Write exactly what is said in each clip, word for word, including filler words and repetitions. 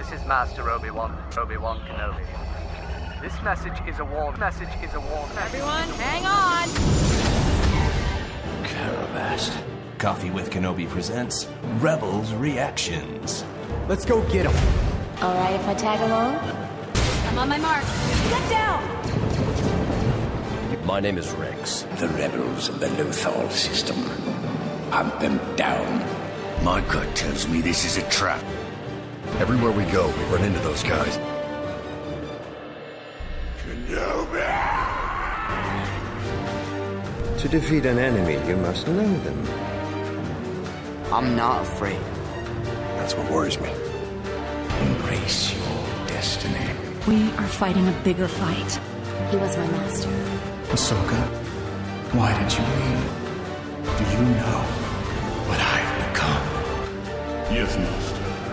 This is Master Obi-Wan, Obi-Wan Kenobi. This message is a warning. Message is a warning. Everyone, hang on! Caravast. Coffee with Kenobi presents Rebels Reactions. Let's go get him. All right if I tag along? I'm on my mark. Get down! My name is Rex. The rebels of the Lothal system. Hunt them down. My gut tells me this is a trap. Everywhere we go, we run into those guys. Kenobi! To defeat an enemy, you must know them. I'm not afraid. That's what worries me. Embrace your destiny. We are fighting a bigger fight. He was my master. Ahsoka, why did you leave? Do you know what I've become? Yes, Master.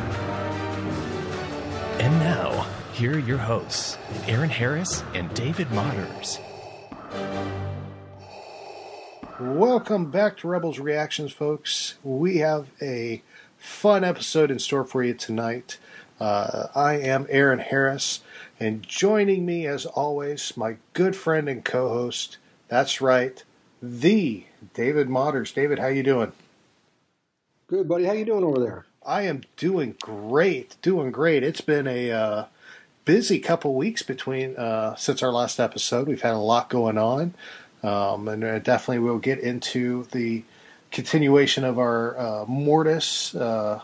And now, here are your hosts, Aaron Harris and David Motters. Welcome back to Rebels Reactions, folks. We have a fun episode in store for you tonight. Uh, I am Aaron Harris, and joining me, as always, my good friend and co-host, that's right, the David Motters. David, how you doing? Good, buddy. How you doing over there? I am doing great, doing great. It's been a uh, busy couple weeks between uh, since our last episode. We've had a lot going on, um, and uh, definitely we'll get into the continuation of our uh, Mortis uh,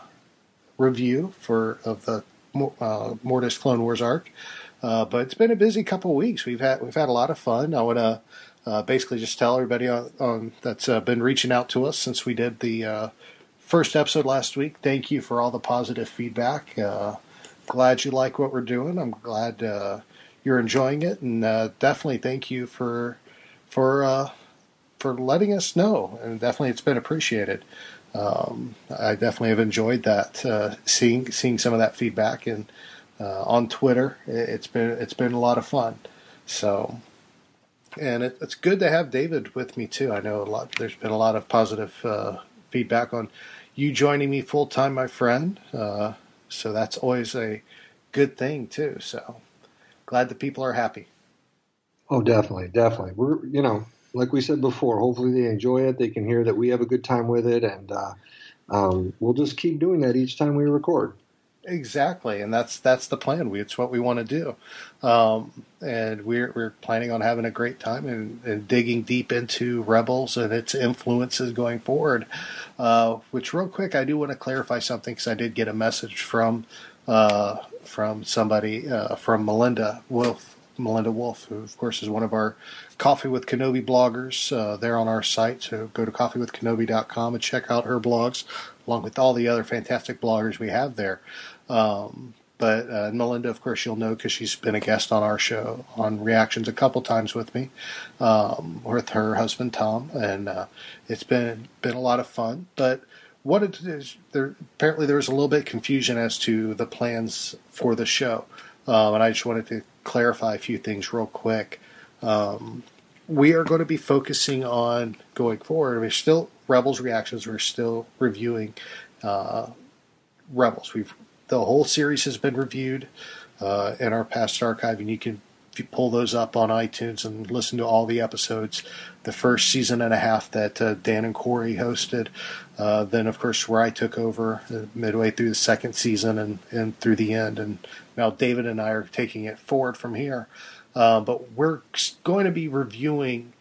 review for of the uh, Mortis Clone Wars arc. Uh, but it's been a busy couple weeks. We've had we've had a lot of fun. I want to uh, basically just tell everybody on, on that's uh, been reaching out to us since we did the uh, first episode last week. Thank you for all the positive feedback. Uh, glad you like what we're doing. I'm glad uh, you're enjoying it, and uh, definitely thank you for for uh, for letting us know. And definitely, it's been appreciated. Um, I definitely have enjoyed that, uh, seeing seeing some of that feedback, and uh, on Twitter, it's been it's been a lot of fun. So, and it, it's good to have David with me too. I know a lot. There's been a lot of positive uh, feedback on you joining me full time, my friend. Uh, so that's always a good thing too. So glad that people are happy. Oh, definitely, definitely. We're you know. Like we said before, hopefully they enjoy it. They can hear that we have a good time with it, and uh, um, we'll just keep doing that each time we record. Exactly, and that's that's the plan. We, it's what we want to do, um, and we're we're planning on having a great time and, and digging deep into Rebels and its influences going forward. Uh, which, real quick, I do want to clarify something because I did get a message from uh, from somebody uh, from Melinda Wolf. Melinda Wolf, who of course is one of our Coffee with Kenobi bloggers. Uh, they're on our site, so go to coffee with kenobi dot com and check out her blogs, along with all the other fantastic bloggers we have there. Um, but uh, Melinda, of course, you'll know because she's been a guest on our show on Reactions a couple times with me, um, with her husband Tom, and uh, it's been been a lot of fun. But what it is, there apparently there was a little bit of confusion as to the plans for the show, um, and I just wanted to clarify a few things real quick. Um, we are going to be focusing on going forward. We're still Rebels Reactions. We're still reviewing uh, Rebels. We've the whole series has been reviewed uh, in our past archive, and you can if you pull those up on iTunes and listen to all the episodes. The first season and a half that uh, Dan and Corey hosted, uh, then of course where I took over uh, midway through the second season and, and through the end, and now David and I are taking it forward from here. Uh, but we're going to be reviewing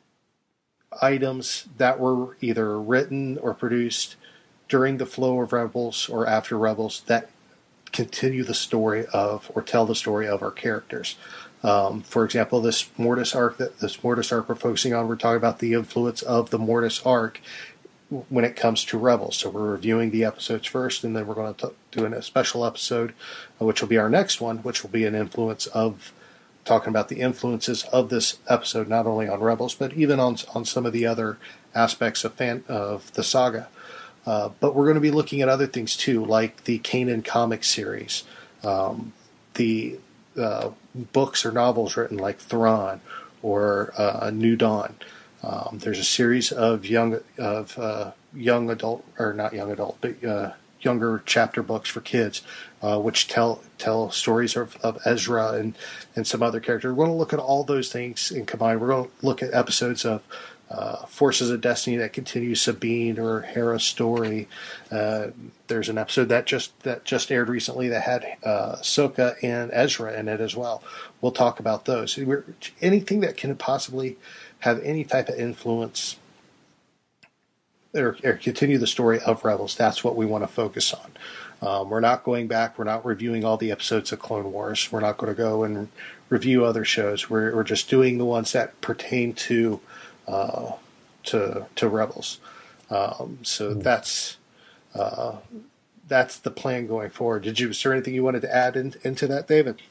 items that were either written or produced during the flow of Rebels or after Rebels that continue the story of or tell the story of our characters. Um, for example, this Mortis arc, that this Mortis arc we're focusing on, we're talking about the influence of the Mortis arc when it comes to Rebels. So we're reviewing the episodes first, and then we're going to do a special episode, uh, which will be our next one, which will be an influence of talking about the influences of this episode, not only on Rebels, but even on on some of the other aspects of fan, of the saga. Uh, but we're going to be looking at other things too, like the Kanan comic series, um, the uh, books or novels written like Thrawn or uh, New Dawn. Um, there's a series of young of uh, young adult or not young adult, but uh, younger chapter books for kids, uh, which tell tell stories of, of Ezra and, and some other characters. We're going to look at all those things in combined. We're going to look at episodes of uh, Forces of Destiny that continue Sabine or Hera's story. Uh, there's an episode that just that just aired recently that had uh, Ahsoka and Ezra in it as well. We'll talk about those. We're, anything that can possibly have any type of influence Or, or continue the story of Rebels. That's what we want to focus on. Um, we're not going back. We're not reviewing all the episodes of Clone Wars. We're not going to go and review other shows. We're, we're just doing the ones that pertain to uh, to to Rebels. Um, so mm. that's uh, that's the plan going forward. Did you? Is there anything you wanted to add in, into that, David?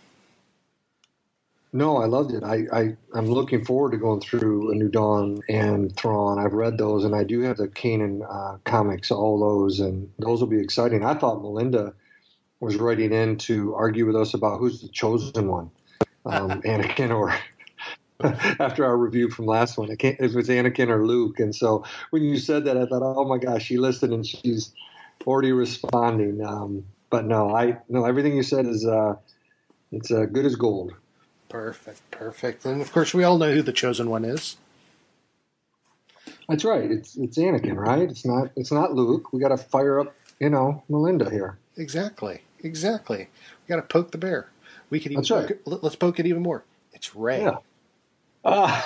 No, I loved it. I, I, I'm looking forward to going through A New Dawn and Thrawn. I've read those, and I do have the Kanan uh, comics, all those, and those will be exciting. I thought Melinda was writing in to argue with us about who's the chosen one, um, Anakin or after our review from last one, it, it was Anakin or Luke. And so when you said that, I thought, oh my gosh, she listened and she's already responding. Um, but no, I no everything you said is uh, it's uh, good as gold. Perfect, perfect. And of course, we all know who the chosen one is. That's right. It's it's Anakin, right? It's not it's not Luke. We got to fire up, you know, Melinda here. Exactly, exactly. We got to poke the bear. We can even That's right. poke it, let's poke it even more. It's Rey. Yeah. Uh,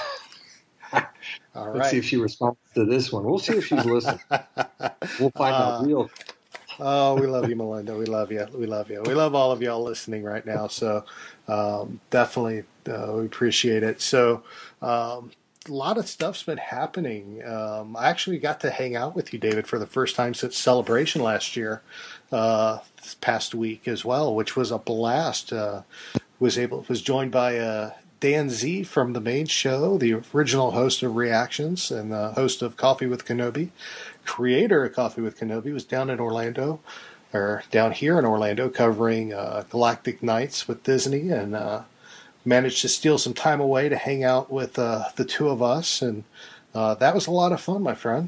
all let's right. see if she responds to this one. We'll see if she's listening. We'll find uh, out real. Oh, we love you, Melinda. We love you. We love you. We love all of y'all listening right now. So um, definitely uh, we appreciate it. So um, a lot of stuff's been happening. Um, I actually got to hang out with you, David, for the first time since Celebration last year, uh, this past week as well, which was a blast. Uh, was able was joined by uh, Dan Z from the main show, the original host of Reactions and the host of Coffee with Kenobi. Creator of Coffee with Kenobi was down in Orlando, or down here in Orlando, covering uh, Galactic Nights with Disney, and uh, managed to steal some time away to hang out with uh, the two of us, and uh, that was a lot of fun, my friend.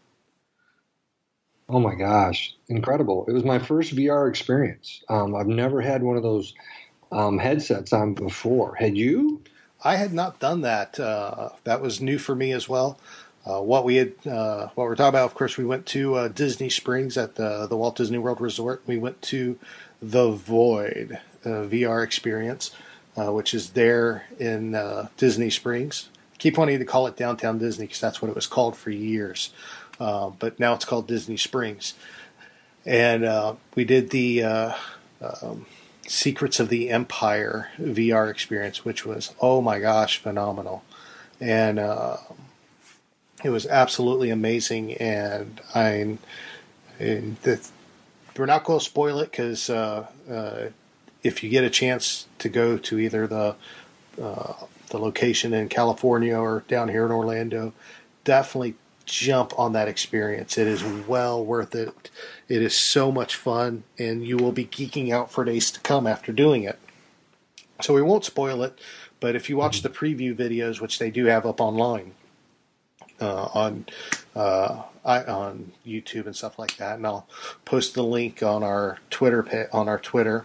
Oh my gosh, incredible! It was my first V R experience. Um, I've never had one of those um, headsets on before. Had you? I had not done that. Uh, that was new for me as well. Uh, what we had, uh, what we're talking about, of course, we went to uh, Disney Springs at the, the Walt Disney World Resort. We went to The Void uh, V R experience, uh, which is there in uh, Disney Springs. I keep wanting to call it Downtown Disney because that's what it was called for years. Uh, but now it's called Disney Springs. And uh, we did the uh, um, Secrets of the Empire V R experience, which was, oh my gosh, phenomenal. And uh, it was absolutely amazing, and I, and the, we're not going to spoil it because uh, uh, if you get a chance to go to either the uh, the location in California or down here in Orlando, definitely jump on that experience. It is well worth it. It is so much fun, and you will be geeking out for days to come after doing it. So we won't spoil it, but if you watch the preview videos, which they do have up online, Uh, on uh, I, on YouTube and stuff like that, and I'll post the link on our Twitter on our Twitter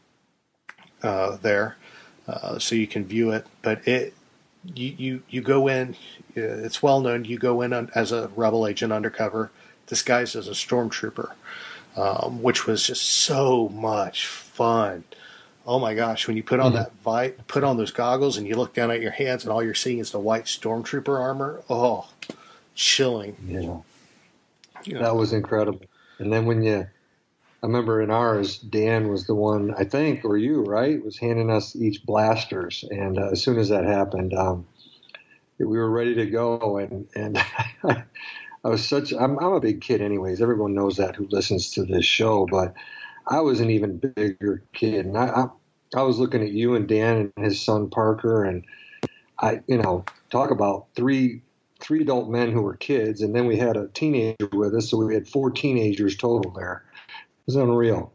uh, there, uh, so you can view it. But it you you, you go in. It's well known. You go in as a rebel agent undercover, disguised as a stormtrooper, um, which was just so much fun. Oh my gosh! When you put on mm-hmm. that vi- put on those goggles and you look down at your hands and all you're seeing is the white stormtrooper armor. Oh, chilling! Yeah, you know. That was incredible. And then when you, I remember in ours, Dan was the one, I think, or you, right, was handing us each blasters. And uh, as soon as that happened, um, we were ready to go. And and I was such. I'm I'm a big kid, anyways. Everyone knows that who listens to this show, but I was an even bigger kid, and I, I I was looking at you and Dan and his son Parker, and I, you know, talk about three three adult men who were kids, and then we had a teenager with us, so we had four teenagers total there. It was unreal.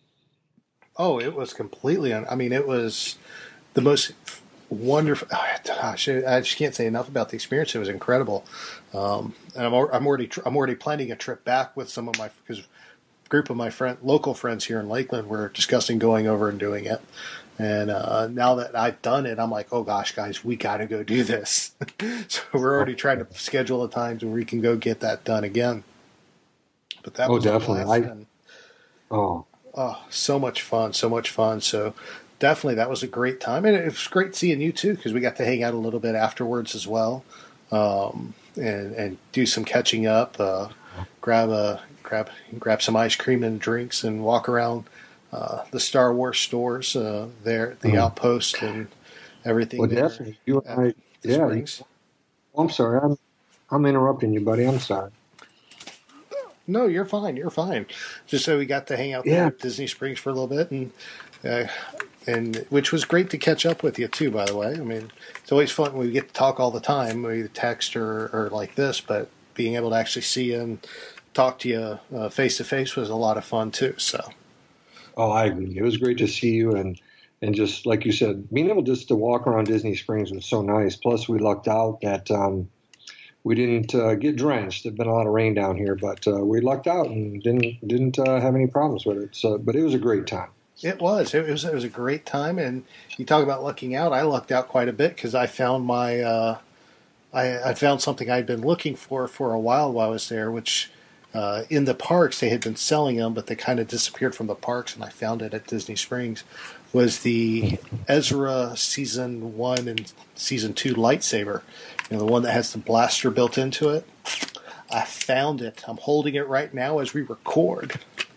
Oh, it was completely. Un- I mean, it was the most wonderful. Oh, gosh, I just can't say enough about the experience. It was incredible, um, and I'm I'm already I'm already planning a trip back with some of my because. group of my friend, local friends here in Lakeland were discussing going over and doing it. And uh, now that I've done it, I'm like, oh gosh, guys, we got to go do this. So we're already trying to schedule the times where we can go get that done again. But that oh, was definitely. I, and, oh, oh, so much fun, so much fun. So definitely, that was a great time, and it was great seeing you too because we got to hang out a little bit afterwards as well, um, and and do some catching up, uh, grab a grab grab some ice cream and drinks, and walk around. Uh, the Star Wars stores uh, there, the mm. Outpost, and everything. Well, definitely. You and I, yeah. Springs. I'm sorry. I'm I'm interrupting you, buddy. I'm sorry. No, you're fine. You're fine. Just so we got to hang out yeah. there at Disney Springs for a little bit, and uh, and which was great to catch up with you too. By the way, I mean it's always fun when we get to talk all the time, either text or, or like this, but being able to actually see you and talk to you face to face was a lot of fun too. So. Oh, I agree. It was great to see you, and and just like you said, being able just to walk around Disney Springs was so nice. Plus, we lucked out that um, we didn't uh, get drenched. There'd been a lot of rain down here, but uh, we lucked out and didn't didn't uh, have any problems with it. So, but it was a great time. It was. It was. It was a great time, and you talk about lucking out. I lucked out quite a bit because I found my. Uh, I, I found something I'd been looking for for a while while I was there, which. Uh, in the parks, they had been selling them, but they kind of disappeared from the parks, and I found it at Disney Springs, was the Ezra Season one and Season two lightsaber. You know, the one that has the blaster built into it. I found it. I'm holding it right now as we record.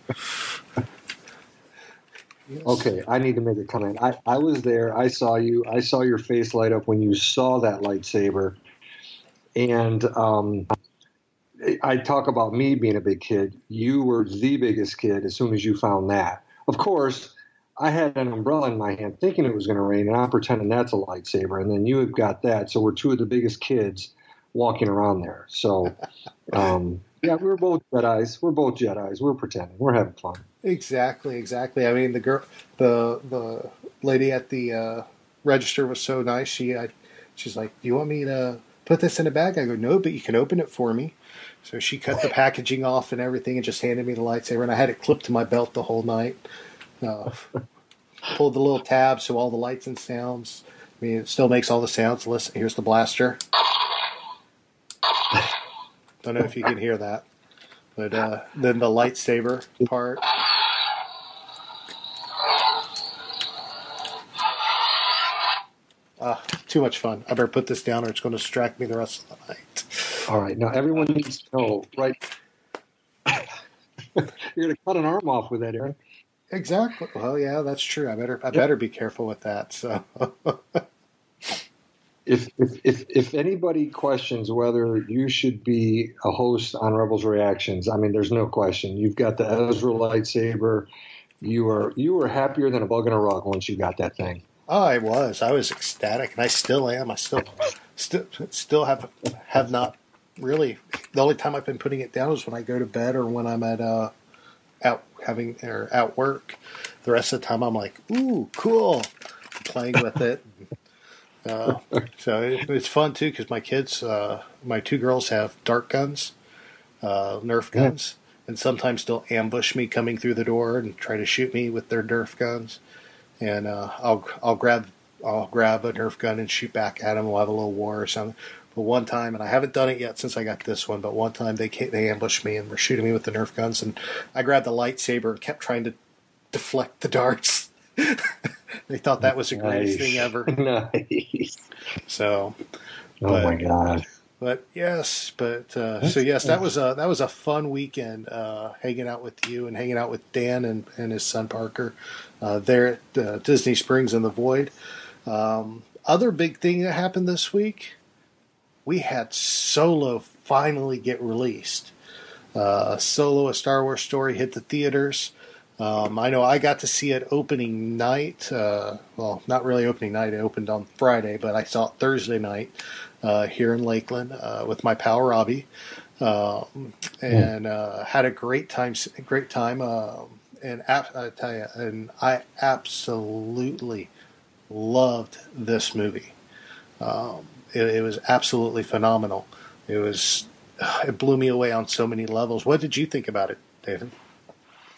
Yes. Okay, I need to make a comment. I, I was there. I saw you. I saw your face light up when you saw that lightsaber. And um I talk about me being a big kid. You were the biggest kid as soon as you found that. Of course, I had an umbrella in my hand thinking it was going to rain, and I'm pretending that's a lightsaber. And then you have got that. So we're two of the biggest kids walking around there. So, um, yeah, we're both Jedis. We're both Jedis. We're pretending. We're having fun. Exactly, exactly. I mean, the girl, the the lady at the uh, register was so nice. She, I, she's like, "Do you want me to put this in a bag?" I go, "No, but you can open it for me." So she cut the packaging off and everything and just handed me the lightsaber. And I had it clipped to my belt the whole night. Uh, pulled the little tab so all the lights and sounds. I mean, it still makes all the sounds. Listen, here's the blaster. Don't know if you can hear that. But uh, then the lightsaber part. Uh, too much fun. I better put this down or it's going to distract me the rest of the night. All right. Now, everyone needs to know, right? You're going to cut an arm off with that, Aaron. Exactly. Well, yeah, that's true. I better I better be careful with that. So, if, if if if anybody questions whether you should be a host on Rebels Reactions, I mean, there's no question. You've got the Ezra lightsaber. You are you were happier than a bug in a rug once you got that thing. Oh, I was. I was ecstatic, and I still am. I still still still have have not really. The only time I've been putting it down is when I go to bed or when I'm at uh out having or at work. The rest of the time, I'm like, ooh, cool, I'm playing with it. Uh, so it, it's fun too because my kids, uh, my two girls have dart guns, uh, Nerf guns, yeah. and sometimes they'll ambush me coming through the door and try to shoot me with their Nerf guns. And uh, I'll I'll grab I'll grab a Nerf gun and shoot back at them. We'll have a little war or something. But one time, and I haven't done it yet since I got this one. But one time they came, they ambushed me and were shooting me with the Nerf guns, and I grabbed the lightsaber and kept trying to deflect the darts. They thought that was the greatest nice. thing ever. Nice. So, oh but, my god. But yes, but uh, so yes, that was a that was a fun weekend uh, hanging out with you and hanging out with Dan and, and his son Parker uh, there at uh, Disney Springs in the Void. Um, other big thing that happened this week, we had Solo finally get released. Uh, Solo: A Star Wars Story hit the theaters. Um, I know I got to see it opening night. Uh, well, not really opening night. It opened on Friday, but I saw it Thursday night uh, here in Lakeland uh, with my pal Robbie, um, and uh, had a great time. Great time, uh, and ap- I tell you, and I absolutely loved this movie. Um, it, it was absolutely phenomenal. It was. It blew me away on so many levels. What did you think about it, David?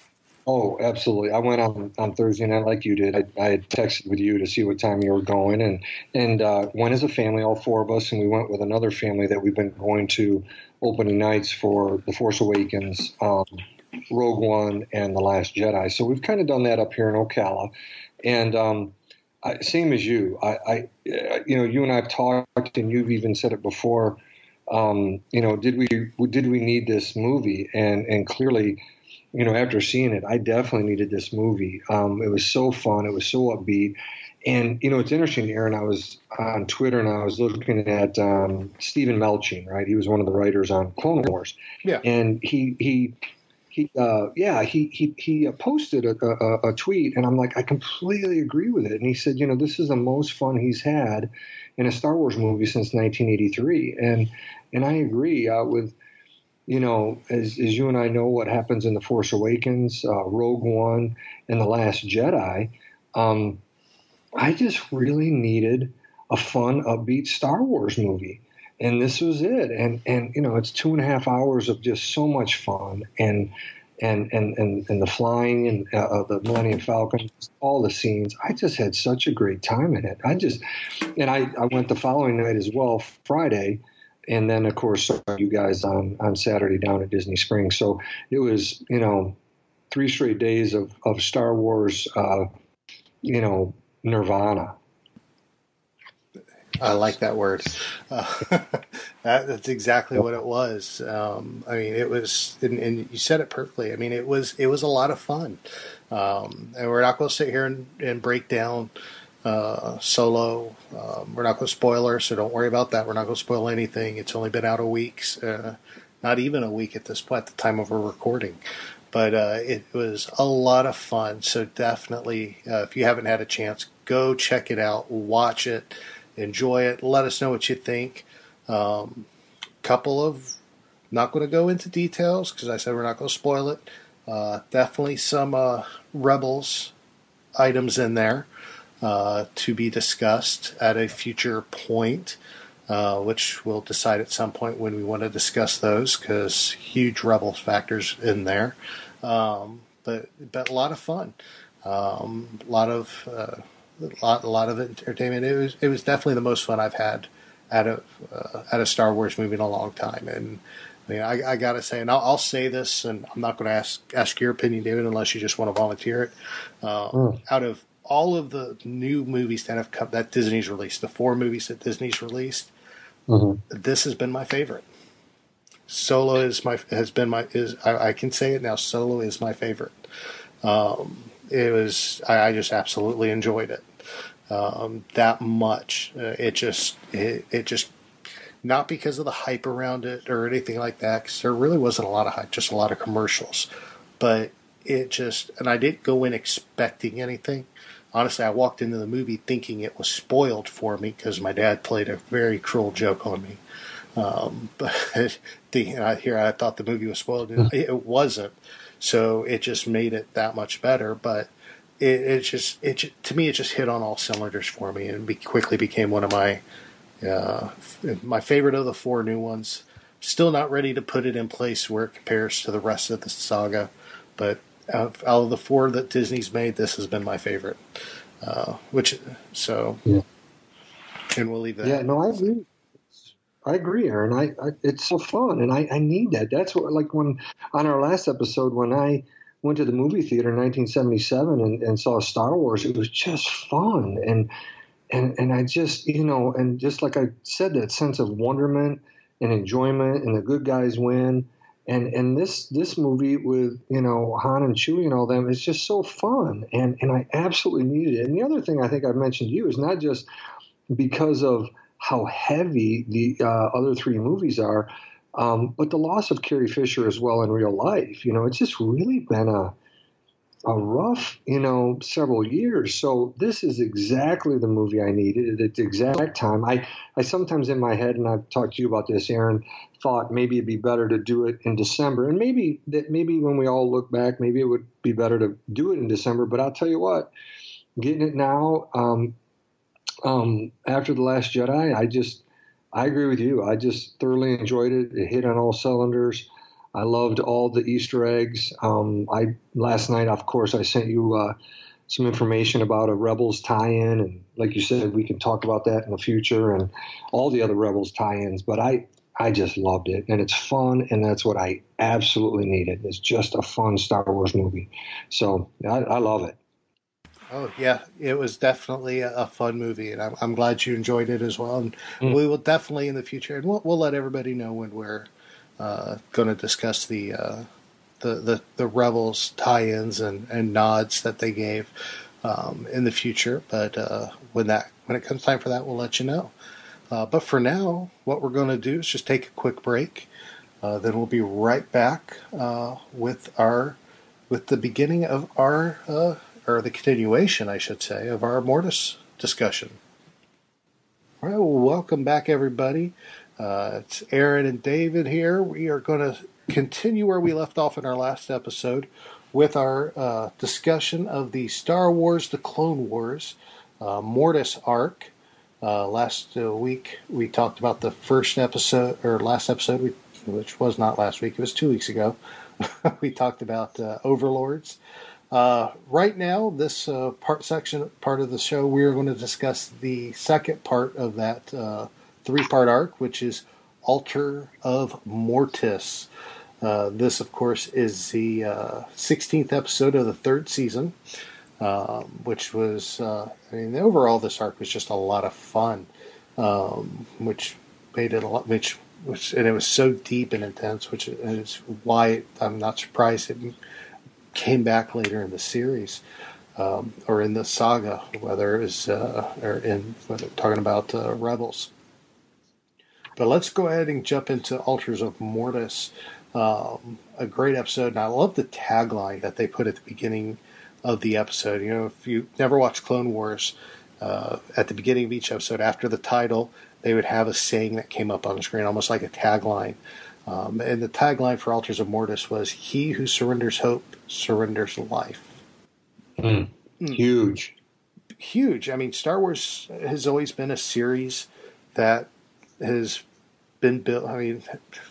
Oh, absolutely. I went on, on Thursday night like you did. I, I had texted with you to see what time you were going, and and uh, went as a family, all four of us, and we went with another family that we've been going to opening nights for The Force Awakens, um, Rogue One, and The Last Jedi. So we've kind of done that up here in Ocala, and um, I, same as you. I, I, you know, you and I have talked, and you've even said it before. Um, you know, did we did we need this movie? And and clearly, you know, after seeing it, I definitely needed this movie. Um, it was so fun. It was so upbeat. And, you know, it's interesting, Aaron, I was on Twitter and I was looking at um, Stephen Melching, right? He was one of the writers on Clone Wars. Yeah. And he, he, he uh, yeah, he, he, he posted a, a, a tweet, and I'm like, I completely agree with it. And he said, you know, this is the most fun he's had in a Star Wars movie since nineteen eighty-three. And, and I agree uh, with, you know, as, as you and I know what happens in The Force Awakens, uh, Rogue One, and The Last Jedi, um, I just really needed a fun, upbeat Star Wars movie. And this was it. And, and you know, it's two and a half hours of just so much fun. And and and, and, and the flying and uh, the Millennium Falcon, all the scenes. I just had such a great time in it. I just – and I, I went the following night as well, Friday, and then, of course, saw you guys on, on Saturday down at Disney Springs. So it was, you know, three straight days of, of Star Wars, uh, you know, nirvana. I like that word. Uh, that, that's exactly what it was. Um, I mean, it was, and, and you said it perfectly. I mean, it was it was a lot of fun. Um, and we're not going to sit here and, and break down uh, Solo. Um, we're not going to spoil her, so don't worry about that. We're not going to spoil anything. It's only been out a week, uh, not even a week at this point, at the time of our recording. But uh, it was a lot of fun. So definitely, uh, if you haven't had a chance, go check it out, watch it, enjoy it. Let us know what you think. Um, couple of, not going to go into details because I said we're not going to spoil it. Uh, definitely some uh, Rebels items in there uh, to be discussed at a future point, uh, which we'll decide at some point when we want to discuss those, because huge Rebels factors in there. Um, but but a lot of fun, um, a lot of uh, a lot a lot of entertainment. It was it was definitely the most fun I've had at a uh, at a Star Wars movie in a long time. And I mean, I, I gotta say, and I'll, I'll say this, and I'm not going to ask ask your opinion, David, unless you just want to volunteer it. Uh, mm. Out of all of the new movies that have come, that Disney's released, the four movies that Disney's released, mm-hmm. this has been my favorite. Solo is my has been my is I, I can say it now. Solo is my favorite. Um, it was I, I just absolutely enjoyed it um, that much. Uh, it just it, it just. Not because of the hype around it or anything like that, because there really wasn't a lot of hype, just a lot of commercials. But it just, and I didn't go in expecting anything. Honestly, I walked into the movie thinking it was spoiled for me because my dad played a very cruel joke on me. Um, but the, here I thought the movie was spoiled, and it wasn't. So it just made it that much better. But it, it just, it to me, it just hit on all cylinders for me, and be, quickly became one of my. Uh, my favorite of the four new ones. Still not ready to put it in place where it compares to the rest of the saga, but out of, out of the four that Disney's made, this has been my favorite. Uh, which so, yeah. And we'll leave that. Yeah, no, I agree. I agree, Aaron. I, I it's so fun, and I, I need that. That's what, like when on our last episode when I went to the movie theater in nineteen seventy-seven and, and saw Star Wars, it was just fun and. And and I just, you know, and just like I said, that sense of wonderment and enjoyment and the good guys win. And and this this movie with, you know, Han and Chewie and all them is just so fun. And, and I absolutely needed it. And the other thing I think I've mentioned to you is not just because of how heavy the uh, other three movies are, um, but the loss of Carrie Fisher as well in real life. You know, it's just really been a a rough, you know, several years. So this is exactly the movie I needed at the exact time. I, I sometimes in my head, and I've talked to you about this, Aaron, thought maybe it'd be better to do it in December. And maybe that maybe when we all look back, maybe it would be better to do it in December. But I'll tell you what, getting it now, um, um, after The Last Jedi, I just, I agree with you. I just thoroughly enjoyed it. It hit on all cylinders. I loved all the Easter eggs. Um, I last night, of course, I sent you uh, some information about a Rebels tie-in, and like you said, we can talk about that in the future and all the other Rebels tie-ins. But I, I just loved it, and it's fun, and that's what I absolutely needed. It's just a fun Star Wars movie. So I, I love it. Oh, yeah, it was definitely a, a fun movie, and I'm, I'm glad you enjoyed it as well. And Mm. we will definitely in the future, and we'll, we'll let everybody know when we're uh, going to discuss the, uh, the the the Rebels tie-ins and, and nods that they gave um, in the future. But uh, when that when it comes time for that, we'll let you know. Uh, but for now, what we're going to do is just take a quick break. Uh, then we'll be right back uh, with our with the beginning of our. Uh, or the continuation, I should say, of our Mortis discussion. All right, well, welcome back, everybody. Uh, it's Aaron and David here. We are going to continue where we left off in our last episode with our uh, discussion of the Star Wars The Clone Wars uh, Mortis arc. Uh, last uh, week, we talked about the first episode, or last episode, we, which was not last week, it was two weeks ago. We talked about uh, Overlords. Uh, right now, this uh, part section, part of the show, we're going to discuss the second part of that uh, three-part arc, which is Altar of Mortis. Uh, this, of course, is the uh, sixteenth episode of the third season, um, which was, uh, I mean, overall, this arc was just a lot of fun, um, which made it a lot, which, which, and it was so deep and intense, which is why I'm not surprised it came back later in the series, um, or in the saga, whether it was uh, or in whether talking about uh, Rebels. But let's go ahead and jump into Altars of Mortis. Um, a great episode, and I love the tagline that they put at the beginning of the episode. You know, if you never watched Clone Wars, uh, at the beginning of each episode, after the title, they would have a saying that came up on the screen, almost like a tagline. Um, and the tagline for Altars of Mortis was, "He who surrenders hope surrenders life." Mm. Mm. Huge. Huge. I mean, Star Wars has always been a series that has been built, I mean,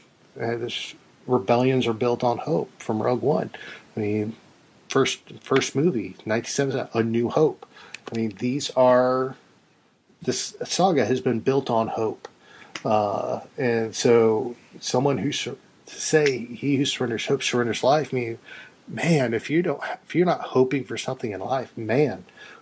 this, rebellions are built on hope from Rogue One. I mean, first first movie, nineteen seventy-seven, A New Hope. I mean, these are, this saga has been built on hope. Uh, and so someone who to say he who surrenders hope surrenders life. I mean, man, if you don't, if you're not hoping for something in life, man,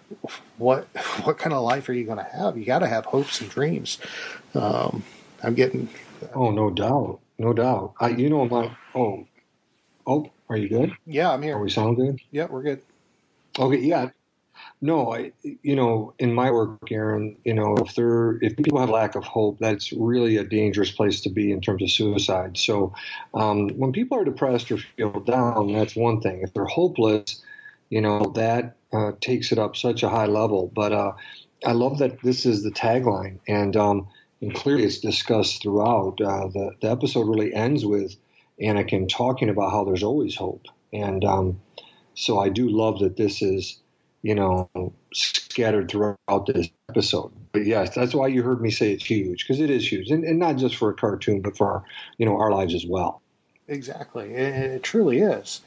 what what kind of life are you going to have? You got to have hopes and dreams. Um, I'm getting. Oh, no doubt, no doubt. I, you know, my oh, oh, are you good? Yeah, I'm here. Are we sound good? Yeah, we're good. Okay, yeah. No, I, you know, in my work, Aaron, you know, if there, if people have lack of hope, that's really a dangerous place to be in terms of suicide. So, um, when people are depressed or feel down, that's one thing. If they're hopeless, you know, that uh, takes it up such a high level. But uh, I love that this is the tagline, and um, and clearly it's discussed throughout. Uh, the the episode really ends with Anakin talking about how there's always hope, and um, so I do love that this is, you know, scattered throughout this episode. But yes, that's why you heard me say it's huge, because it is huge, and, and not just for a cartoon, but for our, you know, our lives as well. Exactly, and it truly is.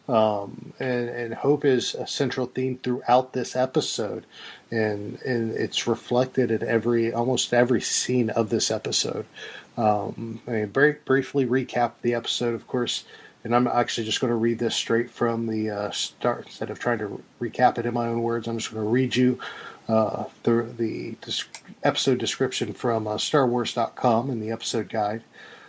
Um, and, and hope is a central theme throughout this episode, and and it's reflected in every almost every scene of this episode. Um, I mean, very briefly recap the episode, of course. And I'm actually just going to read this straight from the uh, start. Instead of trying to recap it in my own words, I'm just going to read you uh, the the dis- episode description from uh, Star Wars dot com in the episode guide.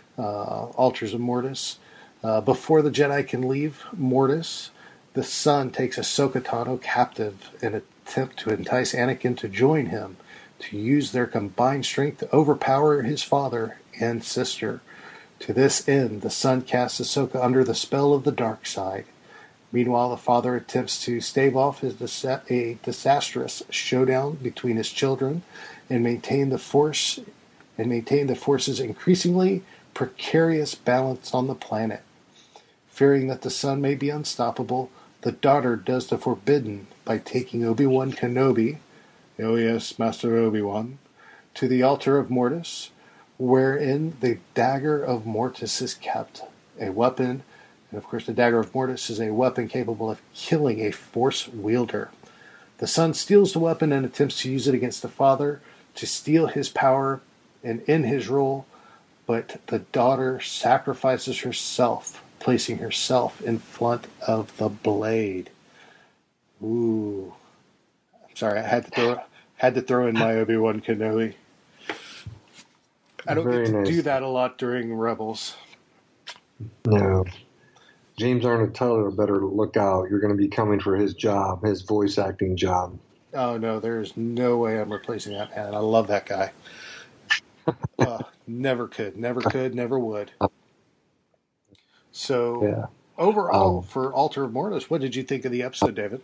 Uh, Altars of Mortis. Uh, before the Jedi can leave Mortis, the Son takes Ahsoka Tano captive in an attempt to entice Anakin to join him, to use their combined strength to overpower his father and sister. To this end, the Son casts Ahsoka under the spell of the dark side. Meanwhile, the father attempts to stave off his disa- a disastrous showdown between his children and maintain the force and maintain the force's increasingly precarious balance on the planet. Fearing that the son may be unstoppable, the daughter does the forbidden by taking Obi-Wan Kenobi, oh yes, Master Obi-Wan, to the altar of Mortis, wherein the dagger of Mortis is kept. a weapon. And of course, the Dagger of Mortis is a weapon capable of killing a Force wielder. The son steals the weapon and attempts to use it against the father to steal his power and end his rule, but the daughter sacrifices herself, placing herself in front of the blade. Ooh. I'm sorry, I had to throw had to throw in my Obi-Wan Kenobi. I don't Very get to nice. do that a lot during Rebels. No. James Arnold Taylor better look out. You're going to be coming for his job, his voice acting job. Oh, no, there's no way I'm replacing that man. I love that guy. uh, never could, never could, never would. So, Yeah. overall, Um, for Altar of Mortis, what did you think of the episode, David?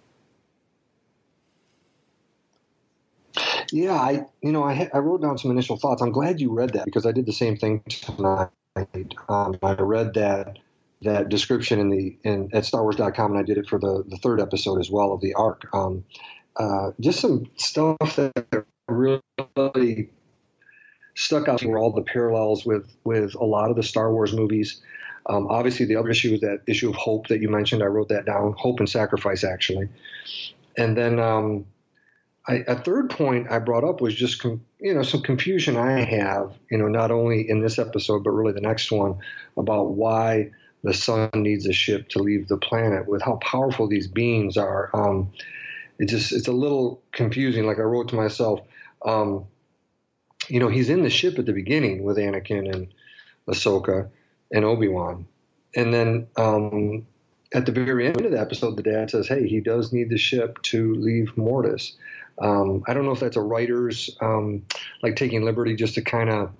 Yeah, I you know I ha- I wrote down some initial thoughts. I'm glad you read that because I did the same thing tonight. Um, I read that that description in the in at Star Wars dot com, and I did it for the, the third episode as well of the arc. Um, uh, just some stuff that really stuck out were all the parallels with with a lot of the Star Wars movies. Um, obviously, the other issue was that issue of hope that you mentioned. I wrote that down, hope and sacrifice, actually, and then. Um, I, a third point I brought up was just, com, you know, some confusion I have, you know, not only in this episode, but really the next one about why the son needs a ship to leave the planet with how powerful these beings are. Um, it just, it's a little confusing. Like I wrote to myself, um, you know, he's in the ship at the beginning with Anakin and Ahsoka and Obi-Wan. And then, um, at the very end of the episode, the dad says, hey, he does need the ship to leave Mortis. Um, I don't know if that's a writer's, um, like taking liberty just to kind of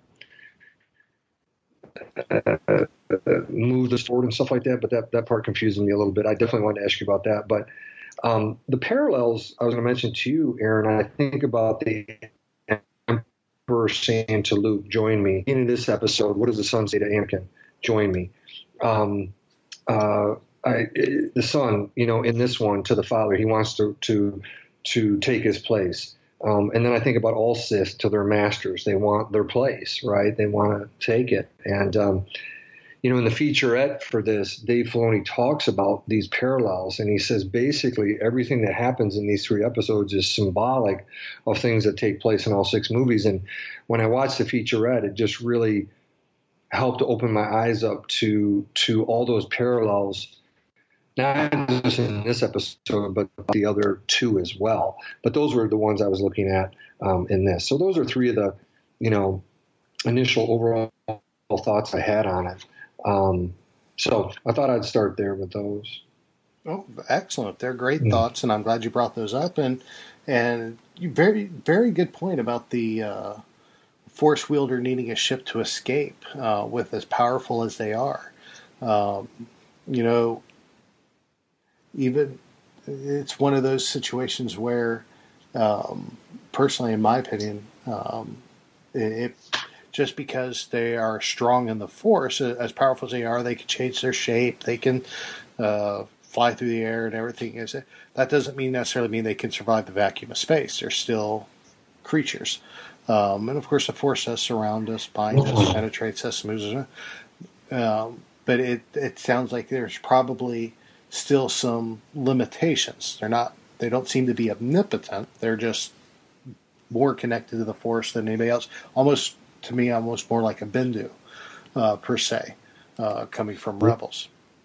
uh, uh, move the story and stuff like that, but that, that part confuses me a little bit. I definitely wanted to ask you about that. But um, the parallels I was going to mention to you, Aaron, I think about the Emperor saying to Luke, join me. In this episode, what does the son say to Anakin? Join me. Um, uh, I, the son, you know, in this one to the father, he wants to to to take his place. Um, and then I think about all Sith to their masters. They want their place, right? They want to take it. And, um, you know, in the featurette for this, Dave Filoni talks about these parallels. And he says basically everything that happens in these three episodes is symbolic of things that take place in all six movies. And when I watched the featurette, it just really helped to open my eyes up to to all those parallels. Not just in this episode, but the other two as well. But those were the ones I was looking at um, in this. So those are three of the, you know, initial overall thoughts I had on it. Um, so I thought I'd start there with those. Oh, excellent! They're great mm. thoughts, and I'm glad you brought those up. And and you very very good point about the uh, Force wielder needing a ship to escape uh, with as powerful as they are. Um, you know. Even it's one of those situations where, um, personally, in my opinion, um, it, it just because they are strong in the Force, as powerful as they are, they can change their shape, they can uh, fly through the air and everything. Is that doesn't mean necessarily mean they can survive the vacuum of space. They're still creatures, um, and of course, the Force does surround us, binds us, penetrates us, moves us. Um, but it it sounds like there's probably still some limitations. They're not, they don't seem to be omnipotent. They're just more connected to the Force than anybody else. Almost, to me, almost more like a Bendu, uh, per se, uh, coming from Rebels.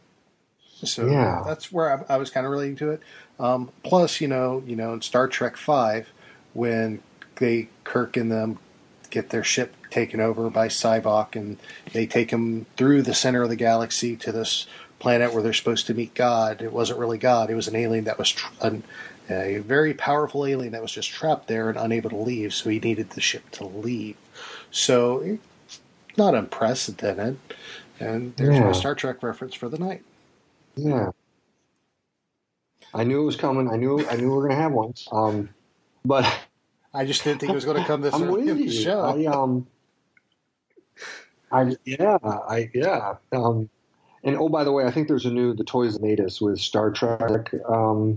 So yeah. that's where I, I was kind of relating to it. Um, plus, you know, you know, in Star Trek Five, when they, Kirk and them get their ship taken over by Sybok, and they take them through the center of the galaxy to this planet where they're supposed to meet God. It wasn't really God. It was an alien that was tra- an, a very powerful alien that was just trapped there and unable to leave, so he needed the ship to leave. So it's not unprecedented. And there's yeah. my Star Trek reference for the night. Yeah. I knew it was coming. I knew I knew we were going to have one. Um, but I just didn't think it was going to come this I'm early in the you. show. I, um, I, yeah, I, yeah. Um, And oh, by the way, I think there's a new The Toys That Made Us with Star Trek um,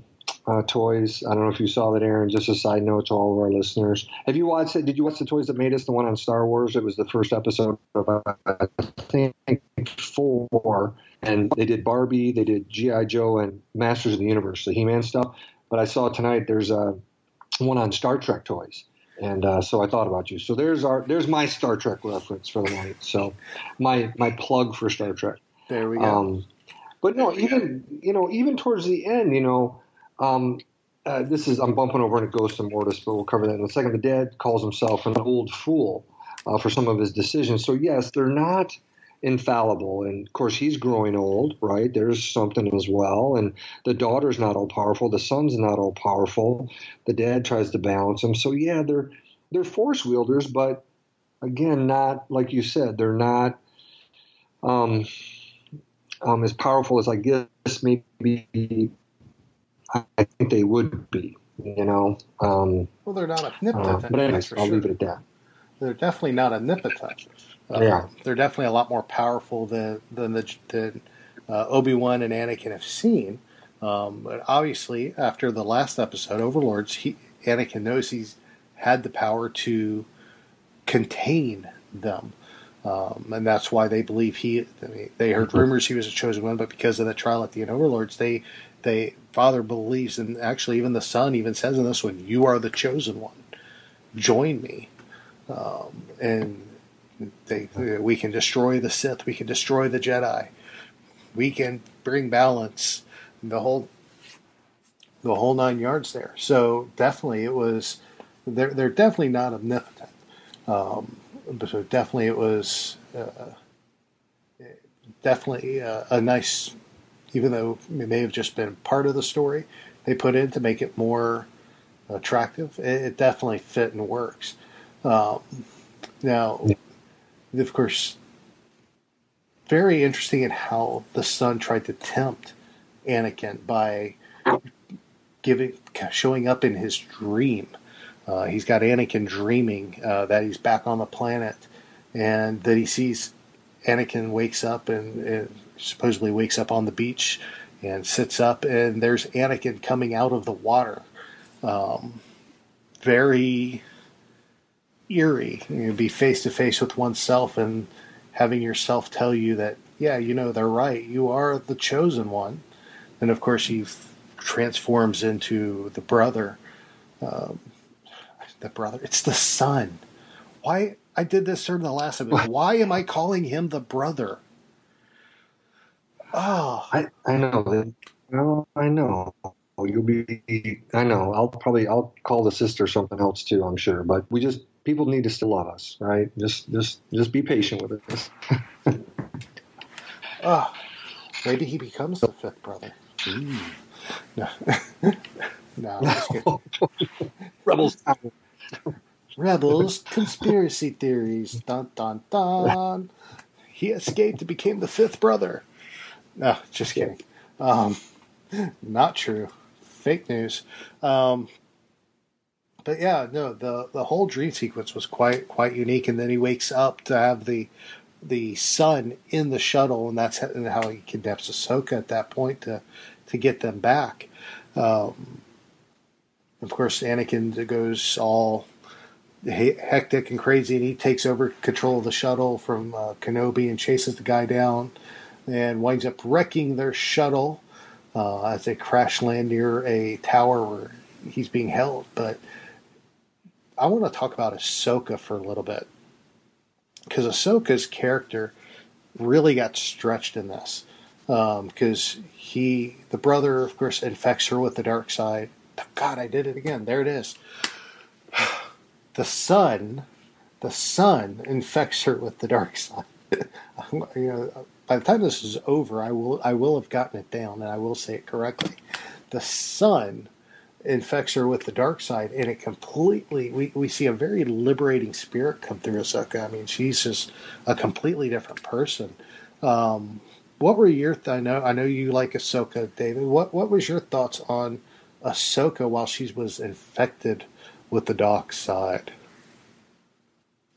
uh, toys. I don't know if you saw that, Aaron. Just a side note to all of our listeners. Have you watched it? Did you watch the Toys That Made Us? The one on Star Wars. It was the first episode of uh, I think four, and they did Barbie, they did G I. Joe, and Masters of the Universe, the He-Man stuff. But I saw tonight there's a one on Star Trek toys. And uh, so I thought about you. So there's our there's my Star Trek reference for the night. So my my plug for Star Trek. There we go. Um, but no, even you know, even towards the end, you know, um, uh, this is I'm bumping over into Ghost and Mortis, but we'll cover that in a second. The Dad calls himself an old fool uh, for some of his decisions. So yes, they're not infallible, and of course he's growing old, right? There's something as well, and the daughter's not all powerful, the son's not all powerful, the dad tries to balance them. So yeah, they're they're force wielders, but again, not like you said, they're not um, um, as powerful as I guess maybe I think they would be, you know. Um, well, they're not omnipotent. Uh, but anyways, I'll sure. leave it at that. They're definitely not omnipotent. Uh, yeah, they're definitely a lot more powerful than than the than, uh, Obi-Wan and Anakin have seen. Um, but obviously, after the last episode, Overlords, he, Anakin knows he's had the power to contain them, um, and that's why they believe he. I mean, they heard rumors he was a chosen one, but because of the trial at the end, Overlords, they they Father believes, and actually even the Son even says in this one, "You are the chosen one. Join me," um, and. They, we can destroy the Sith. We can destroy the Jedi. We can bring balance. The whole, the whole nine yards there. So definitely, it was. They're they're definitely not omnipotent. Um, but so definitely, it was uh, definitely a, a nice. Even though it may have just been part of the story, they put in to make it more attractive. It, it definitely fit and works. Um, now. Of course, very interesting in how the son tried to tempt Anakin by giving, showing up in his dream. Uh, he's got Anakin dreaming uh, that he's back on the planet, and that he sees Anakin wakes up and, and supposedly wakes up on the beach and sits up, and there's Anakin coming out of the water. Um, very eerie. You know, be face to face with oneself and having yourself tell you that, yeah, you know, they're right. You are the chosen one. And of course, he f- transforms into the brother. Um, the brother. It's the son. Why? I did this during the last episode. Why am I calling him the brother? Oh, I, I know. No, I know. You'll be. I know. I'll probably. I'll call the sister something else too. I'm sure. But we just. People need to still love us, right? Just, just, just be patient with us. Oh, maybe he becomes the fifth brother. Mm. No, no, I'm just kidding. Rebels. Rebels conspiracy theories. Dun dun dun. He escaped and became the fifth brother. No, just kidding. Um, not true. Fake news. Um, But yeah, no, the the whole dream sequence was quite quite unique, and then he wakes up to have the the son in the shuttle, and that's how he kidnaps Ahsoka at that point to to get them back. Um, of course, Anakin goes all hectic and crazy, and he takes over control of the shuttle from uh, Kenobi and chases the guy down, and winds up wrecking their shuttle uh, as they crash land near a tower where he's being held, but. I want to talk about Ahsoka for a little bit, because Ahsoka's character really got stretched in this, because um, he, the brother, of course, infects her with the dark side. God, I did it again. There it is. The son, the son infects her with the dark side. you know, by the time this is over, I will, I will have gotten it down, and I will say it correctly. The son infects her with the dark side, and it completely, we, we see a very liberating spirit come through Ahsoka. I mean, she's just a completely different person. Um, what were your, th- I know I know you like Ahsoka, David. What what was your thoughts on Ahsoka while she was infected with the dark side?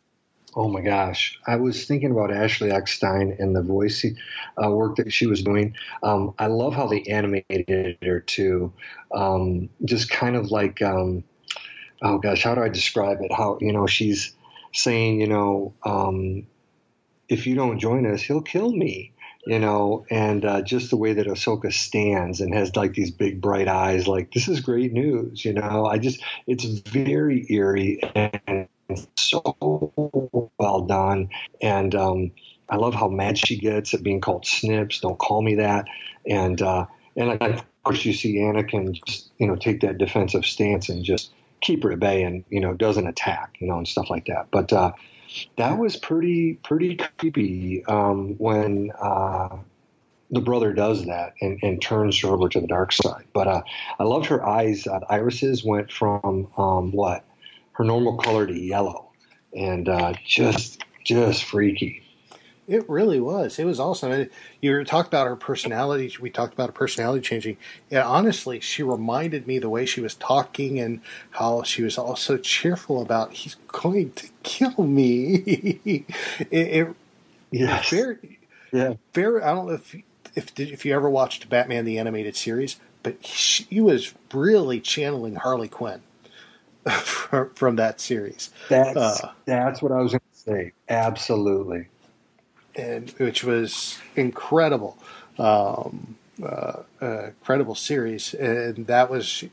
Oh my gosh. I was thinking about Ashley Eckstein and the voice uh, work that she was doing. Um, I love how they animated her too. Um, just kind of like, um, oh gosh, how do I describe it? How, you know, she's saying, you know, um, if you don't join us, he'll kill me, you know, and uh, just the way that Ahsoka stands and has like these big bright eyes, like this is great news, you know. I just, it's very eerie and so well done. And um, I love how mad she gets at being called Snips. Don't call me that. And uh, and of course you see Anakin just, you know, take that defensive stance and just keep her at bay and, you know, doesn't attack, you know, and stuff like that. But uh, that was pretty pretty creepy um, when uh, the brother does that and, and turns her over to the dark side. But uh, I loved her eyes. Uh, irises went from um, what? her normal color to yellow, and uh, just just freaky. It really was. It was awesome. And you talked about her personality. We talked about her personality changing. Yeah, honestly, she reminded me the way she was talking and how she was also cheerful about he's going to kill me. it, it yes. very, yeah, very. I don't know if if if you ever watched Batman the Animated Series, but she was really channeling Harley Quinn. from, from that series. That's uh, that's what I was going to say. Absolutely. And which was incredible. Um, uh, uh, incredible series. And that was, she,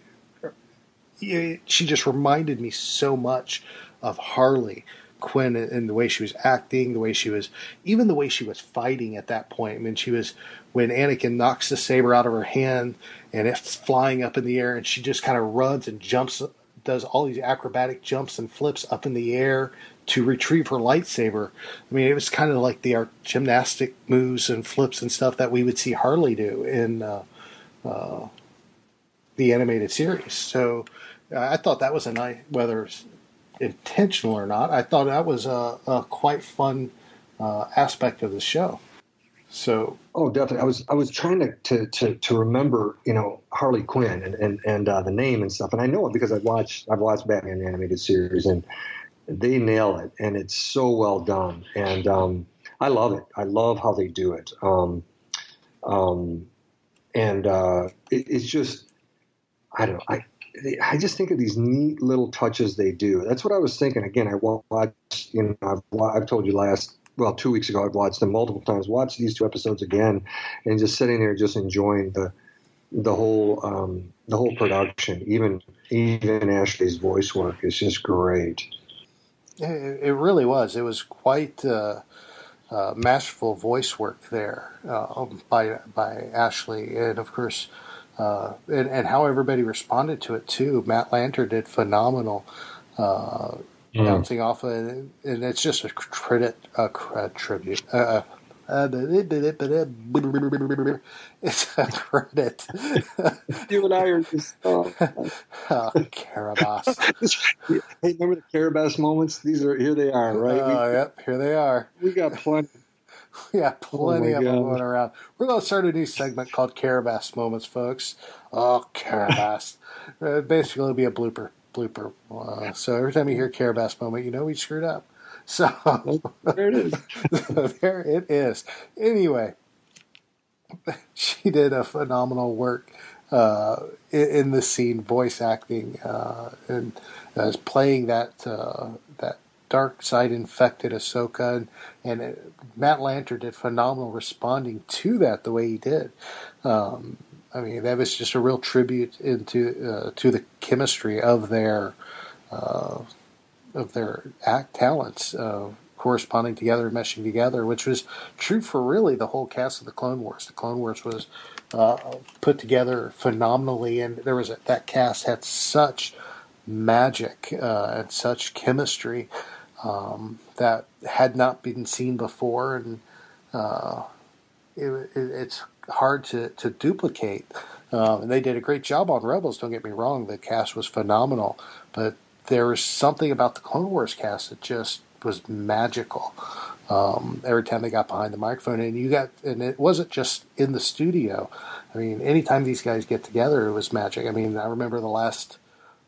she just reminded me so much of Harley Quinn and the way she was acting, the way she was, even the way she was fighting at that point. I mean, she was, when Anakin knocks the saber out of her hand and it's flying up in the air and she just kind of runs and jumps, does all these acrobatic jumps and flips up in the air to retrieve her lightsaber. I mean, it was kind of like the art gymnastic moves and flips and stuff that we would see Harley do in uh, uh, the animated series. So uh, I thought that was a nice, whether it's intentional or not, I thought that was a, a quite fun uh, aspect of the show. So, oh, definitely. I was I was trying to, to, to, to remember, you know, Harley Quinn and and, and uh, the name and stuff, and I know it because I've watched I've watched Batman the Animated Series, and they nail it, and it's so well done, and um, I love it. I love how they do it, um, um, and uh, it, it's just I don't know. I I just think of these neat little touches they do. That's what I was thinking. Again, I watched, you know, I've, I've told you last. Well, two weeks ago, I've watched them multiple times. Watched these two episodes again, and just sitting there, just enjoying the the whole um, the whole production. Even even Ashley's voice work is just great. It, it really was. It was quite uh, uh, masterful voice work there uh, by by Ashley, and of course, uh, and, and how everybody responded to it too. Matt Lanter did phenomenal. Uh, Mm. Bouncing off, of, and it's just a credit, a cred tribute. Uh, uh, it's a credit. You and I are just oh, oh, Carabas. Hey, remember the Carabas moments? These are here. They are right. Oh, uh, yep, here they are. We got plenty. We got plenty oh of God. them going around. We're going to start a new segment called Carabas Moments, folks. Oh, Carabas. uh, basically, it'll be a blooper. blooper. Uh, so every time you hear Carabas moment, you know we screwed up. So there it is. So there it is. Anyway, she did a phenomenal work uh, in, in the scene, voice acting, uh, and uh, playing that uh, that dark side infected Ahsoka, and, and it, Matt Lanter did phenomenal responding to that the way he did. Um, I mean, that was just a real tribute into uh, to the chemistry of their uh, of their act talents uh, corresponding together, meshing together, which was true for really the whole cast of the Clone Wars. The Clone Wars was uh, put together phenomenally, and there was a, that cast had such magic uh, and such chemistry um, that had not been seen before, and uh, it, it, it's hard to, to duplicate. Um, and they did a great job on Rebels, don't get me wrong. The cast was phenomenal, but there was something about the Clone Wars cast that just was magical. Um, every time they got behind the microphone, and you got, and it wasn't just in the studio. I mean, anytime these guys get together, it was magic. I mean, I remember the last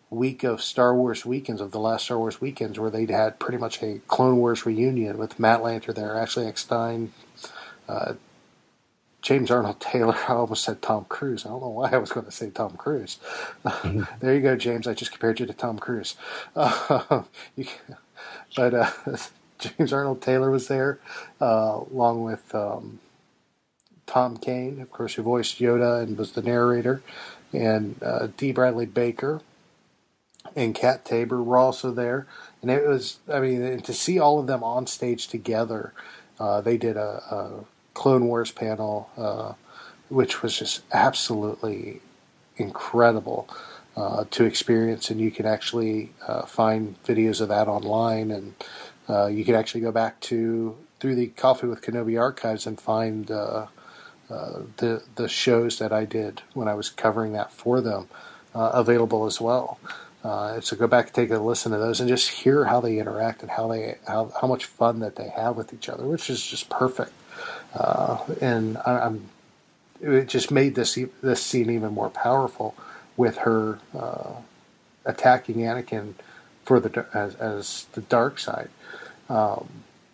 week of Star Wars weekends, of the last Star Wars weekends, where they'd had pretty much a Clone Wars reunion with Matt Lanter there, Ashley Eckstein, uh, James Arnold Taylor. I almost said Tom Cruise. I don't know why I was going to say Tom Cruise. Uh, there you go, James. I just compared you to Tom Cruise. Uh, you, but uh, James Arnold Taylor was there, uh, along with um, Tom Kane, of course, who voiced Yoda and was the narrator, and uh, D. Bradley Baker and Kat Tabor were also there. And it was, I mean, to see all of them on stage together, uh, they did a, a Clone Wars panel, uh, which was just absolutely incredible uh, to experience. And you can actually uh, find videos of that online, and uh, you can actually go back to through the Coffee with Kenobi archives and find uh, uh, the the shows that I did when I was covering that for them uh, available as well. Uh, so go back and take a listen to those and just hear how they interact and how they how, how much fun that they have with each other, which is just perfect. Uh, and I, I'm it just made this this scene even more powerful with her uh, attacking Anakin for the as as the dark side. Um,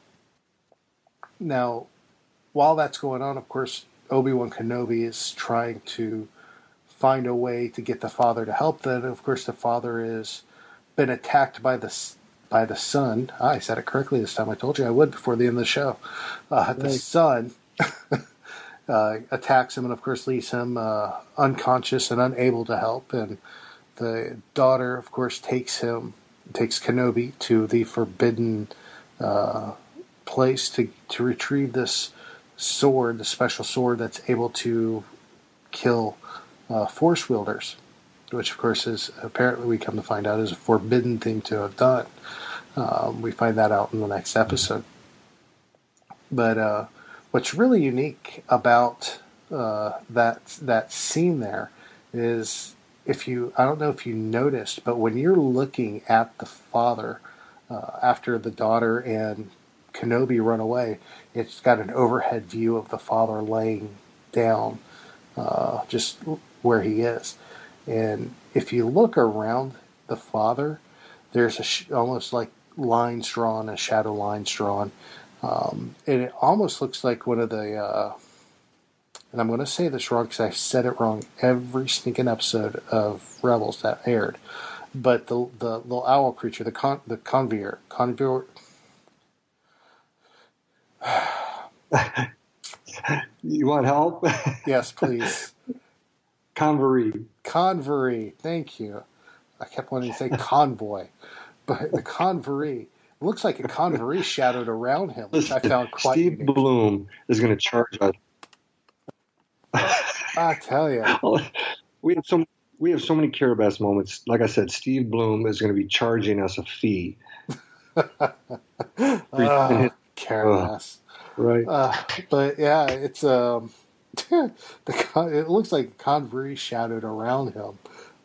now, while that's going on, of course, Obi-Wan Kenobi is trying to find a way to get the father to help them. And of course, the father is been attacked by the by the son. Ah, I said it correctly this time. I told you I would before the end of the show. Uh, the right. son uh, attacks him, and of course leaves him uh, unconscious and unable to help. And the daughter, of course, takes him, takes Kenobi to the forbidden uh, place to to retrieve this sword, the special sword that's able to kill Uh, force wielders, which of course is apparently, we come to find out, is a forbidden thing to have done. Um, we find that out in the next episode. But uh, what's really unique about uh, that that scene there is, if you, I don't know if you noticed, but when you're looking at the father uh, after the daughter and Kenobi run away, it's got an overhead view of the father laying down, uh, just where he is. And if you look around the father, there's a sh- almost like lines drawn, a shadow lines drawn. Um, and it almost looks like one of the, uh, and I'm going to say this wrong because I said it wrong every stinking episode of Rebels that aired, but the the little owl creature, the con, the conveyor, conveyor. You want help? Yes, please. Convery. Convery. Thank you. I kept wanting to say convoy, but the convery. It looks like a convery shadowed around him, which I found quite Steve unique. Bloom is going to charge us. I tell you, we have so we have so many Kiribati moments. Like I said, Steve Bloom is going to be charging us a fee. uh, Kiribati. Right. Uh, but yeah, it's um, the con- it looks like a convery shadowed around him.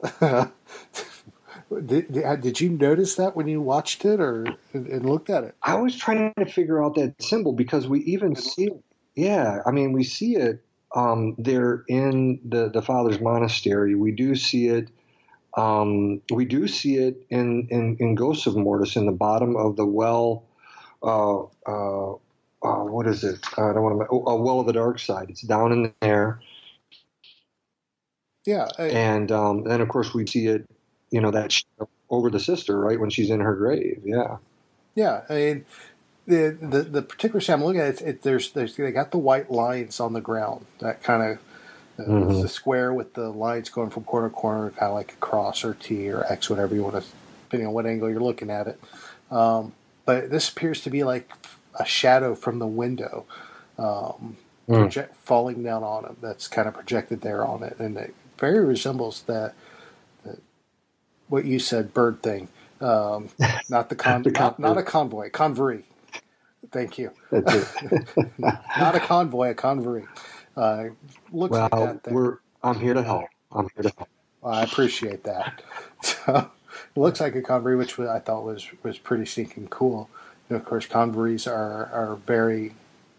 did, did you notice that when you watched it or and looked at it? I was trying to figure out that symbol because we even see it. Yeah, I mean, we see it um, there in the, the Father's Monastery. We do see it. Um, we do see it in, in, in Ghosts of Mortis in the bottom of the well. Uh, uh, uh, what is it? I don't want to. Oh, a Well of the Dark Side. It's down in there. Yeah, I, and um, then of course we see it. You know, that over the sister, right when she's in her grave. Yeah. Yeah, I mean, the the, the particular shot I'm looking at, it, it, there's there's they got the white lines on the ground. That kind of uh, mm-hmm. it's the square with the lines going from corner to corner, kind of like a cross or T or X, whatever you want to, depending on what angle you're looking at it. Um, but this appears to be like a shadow from the window um, mm. project, falling down on him. That's kind of projected there on it, and it very resembles that. What you said, bird thing, um, not the con, the not, not a convoy, convoy. Thank you. That's it. Not a convoy, a convoy. Uh, looks well, like that. we're. I'm here to help. I'm here to help. Well, I appreciate that. So, it looks like a convoy, which I thought was was pretty stinking cool. And of course, convoys are are very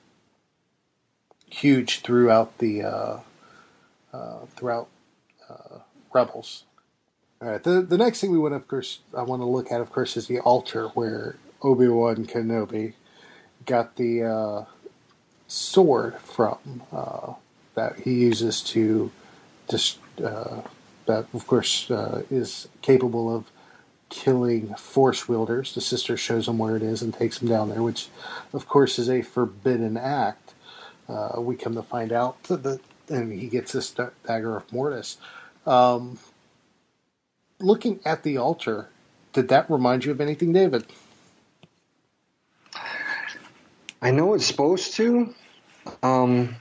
huge throughout the uh, uh, throughout uh, Rebels. All right. The the next thing we want, of course, I want to look at, of course, is the altar where Obi-Wan Kenobi got the uh, sword from uh, that he uses to just uh, that, of course, uh, is capable of killing Force wielders. The sister shows him where it is and takes him down there, which, of course, is a forbidden act. Uh, we come to find out that the, and he gets this dagger of Mortis. Um, looking at the altar, did that remind you of anything, David? I know it's supposed to. Um,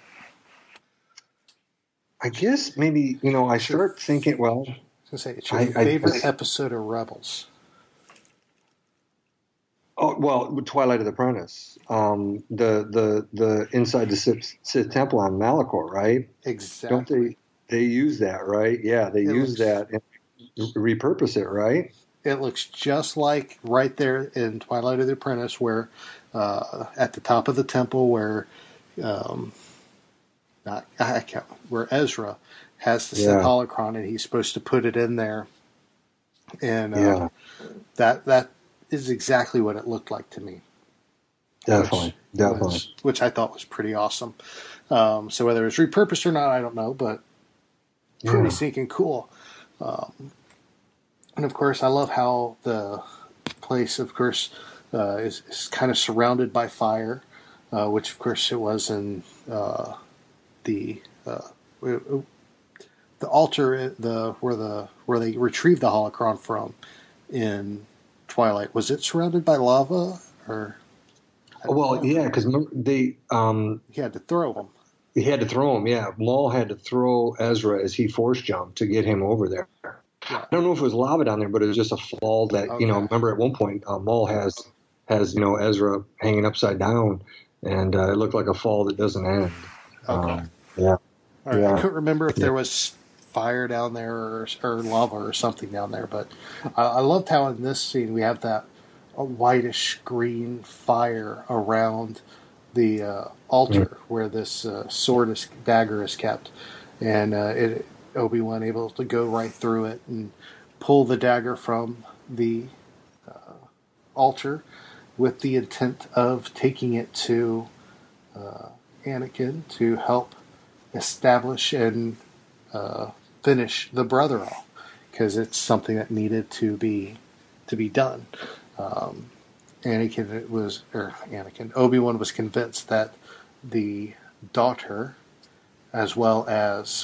I guess maybe, you know, I start thinking, well... I was going to say, it's your I, favorite I, episode of Rebels. Oh, well, Twilight of the Apprentice. Um, the, the, the inside the Sith, Sith Temple on Malachor, right? Exactly. Don't they, they use that, right? Yeah, they it use looks, that and repurpose it, right? It looks just like right there in Twilight of the Apprentice, where uh, at the top of the temple, where um, not I can't, where Ezra has the yeah. holocron, and he's supposed to put it in there, and uh, yeah. that that is exactly what it looked like to me. Definitely, which definitely, was, which I thought was pretty awesome. Um, so whether it's repurposed or not, I don't know, but pretty yeah. sneaking cool. Um, And, of course, I love how the place, of course, uh, is, is kind of surrounded by fire, uh, which, of course, it was in uh, the uh, the altar, the where the where they retrieved the holocron from in Twilight. Was it surrounded by lava? Or Well, know. yeah, because they... Um, he had to throw them. He had to throw him, yeah. Maul had to throw Ezra as he force jumped to get him over there. Yeah. I don't know if it was lava down there, but it was just a fall that, okay. you know, remember at one point uh, Maul has, has, you know, Ezra hanging upside down, and uh, it looked like a fall that doesn't end. Okay. Um, yeah. All right. yeah. I couldn't remember if yeah. there was fire down there or, or lava or something down there, but I, I loved how in this scene we have that a whitish green fire around the uh, altar mm. where this uh, sword is, dagger is kept, and uh, it, Obi-Wan able to go right through it and pull the dagger from the uh, altar with the intent of taking it to uh, Anakin to help establish and uh, finish the Brotherall, because it's something that needed to be to be done. Um, Anakin was, or Anakin, Obi-Wan was convinced that the daughter, as well as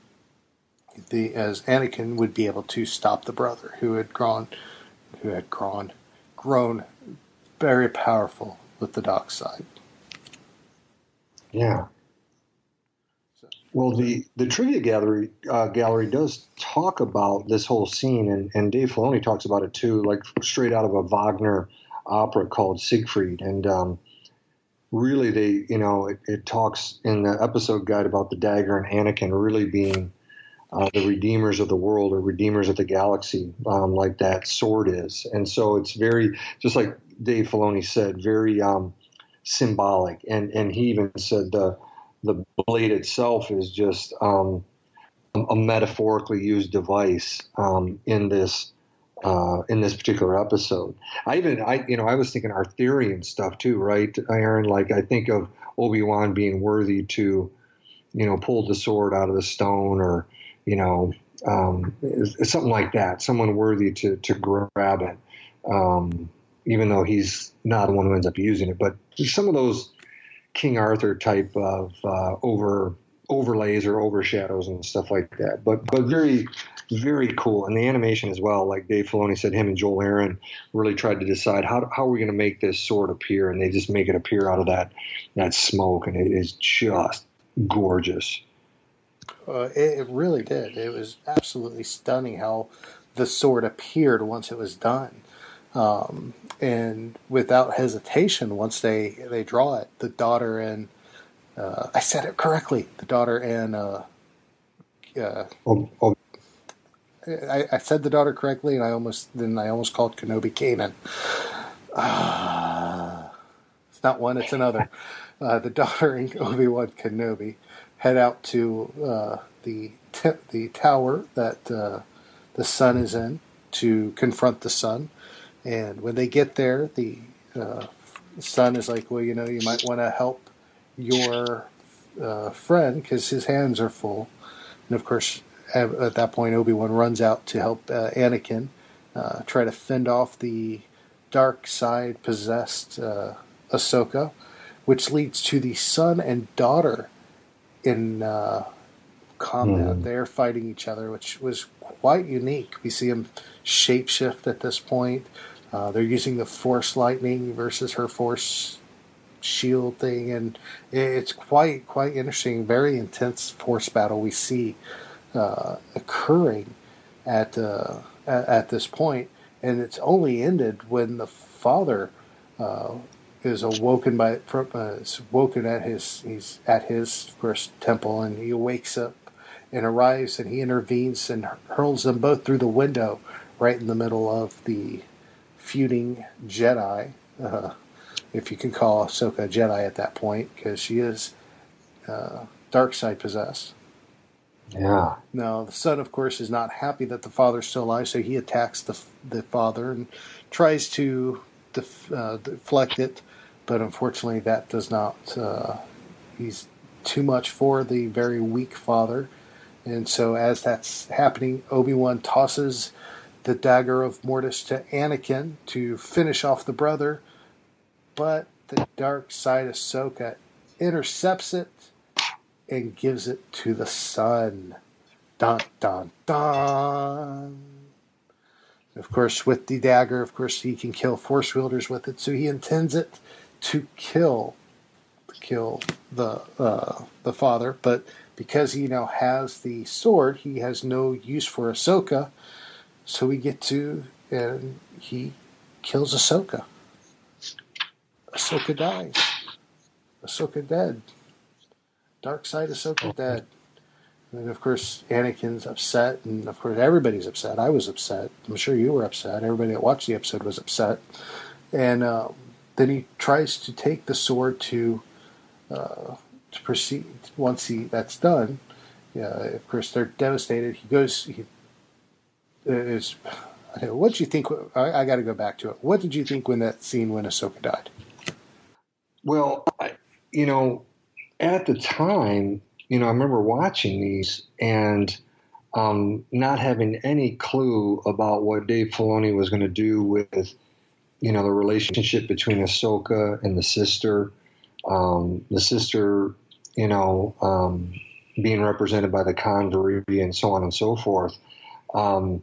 the as Anakin, would be able to stop the brother who had grown, who had grown, grown very powerful with the dark side. Yeah. Well, the, the trivia gallery uh, gallery does talk about this whole scene, and, and Dave Filoni talks about it too, like straight out of a Wagner opera called Siegfried. And um, really, they you know it, it talks in the episode guide about the dagger and Anakin really being uh, the redeemers of the world or redeemers of the galaxy, um, like that sword is. And so it's very, just like Dave Filoni said, very um, symbolic. And and he even said the the blade itself is just um, a metaphorically used device um, in this uh, in this particular episode. I even I you know I was thinking Arthurian stuff too, right, Aaron? Like I think of Obi-Wan being worthy to, you know, pull the sword out of the stone, or you know um, something like that. Someone worthy to to grab it, um, even though he's not the one who ends up using it. But some of those King Arthur type of uh, over overlays or overshadows and stuff like that, but but very very cool, and the animation as well. Like Dave Filoni said, him and Joel Aaron really tried to decide how how are we going to make this sword appear, and they just make it appear out of that that smoke, and it is just gorgeous. Uh, it, it really did. It was absolutely stunning how the sword appeared once it was done. Um, and without hesitation, once they, they draw it, the daughter and, uh, I said it correctly, the daughter and, uh, uh, oh, oh. I, I said the daughter correctly, and I almost, then I almost called Kenobi Kanan. Uh, it's not one, it's another. Uh, the daughter and Obi-Wan Kenobi head out to, uh, the, t- the tower that, uh, the son is in to confront the son. And when they get there, the uh, son is like, well, you know, you might want to help your uh, friend because his hands are full. And of course, at, at that point, Obi-Wan runs out to help uh, Anakin uh, try to fend off the dark side possessed uh, Ahsoka, which leads to the son and daughter in uh, combat. Mm. They're fighting each other, which was quite unique. We see them shapeshift at this point. Uh, they're using the Force lightning versus her Force shield thing, and it's quite quite interesting. Very intense Force battle we see uh, occurring at, uh, at at this point, and it's only ended when the father uh, is awoken by uh, is woken at his he's at his of course temple, and he wakes up and arrives, and he intervenes and hurls them both through the window, right in the middle of the feuding Jedi, uh, if you can call Ahsoka a Jedi at that point, because she is uh, dark side possessed. Yeah. Now, the son, of course, is not happy that the father's still alive, so he attacks the the father and tries to def, uh, deflect it, but unfortunately that does not, uh, he's too much for the very weak father. And so as that's happening, Obi-Wan tosses the dagger of Mortis to Anakin to finish off the brother, but the dark side Ahsoka intercepts it and gives it to the son. Dun, dun, dun. Of course, with the dagger, of course, he can kill Force wielders with it, so he intends it to kill kill the uh, the father, but because he now has the sword, he has no use for Ahsoka, so we get to, and he kills Ahsoka. Ahsoka dies. Ahsoka dead. Dark side Ahsoka dead. And of course, Anakin's upset, and of course, everybody's upset. I was upset. I'm sure you were upset. Everybody that watched the episode was upset. And uh, then he tries to take the sword to uh, to proceed. Once he that's done, uh, of course, they're devastated. He goes. He is. What did you think? I, I got to go back to it. What did you think when that scene when Ahsoka died? Well, I, you know, at the time, you know, I remember watching these and um, not having any clue about what Dave Filoni was going to do with, you know, the relationship between Ahsoka and the sister. Um, the sister, you know, um, being represented by the Convery and so on and so forth. Um,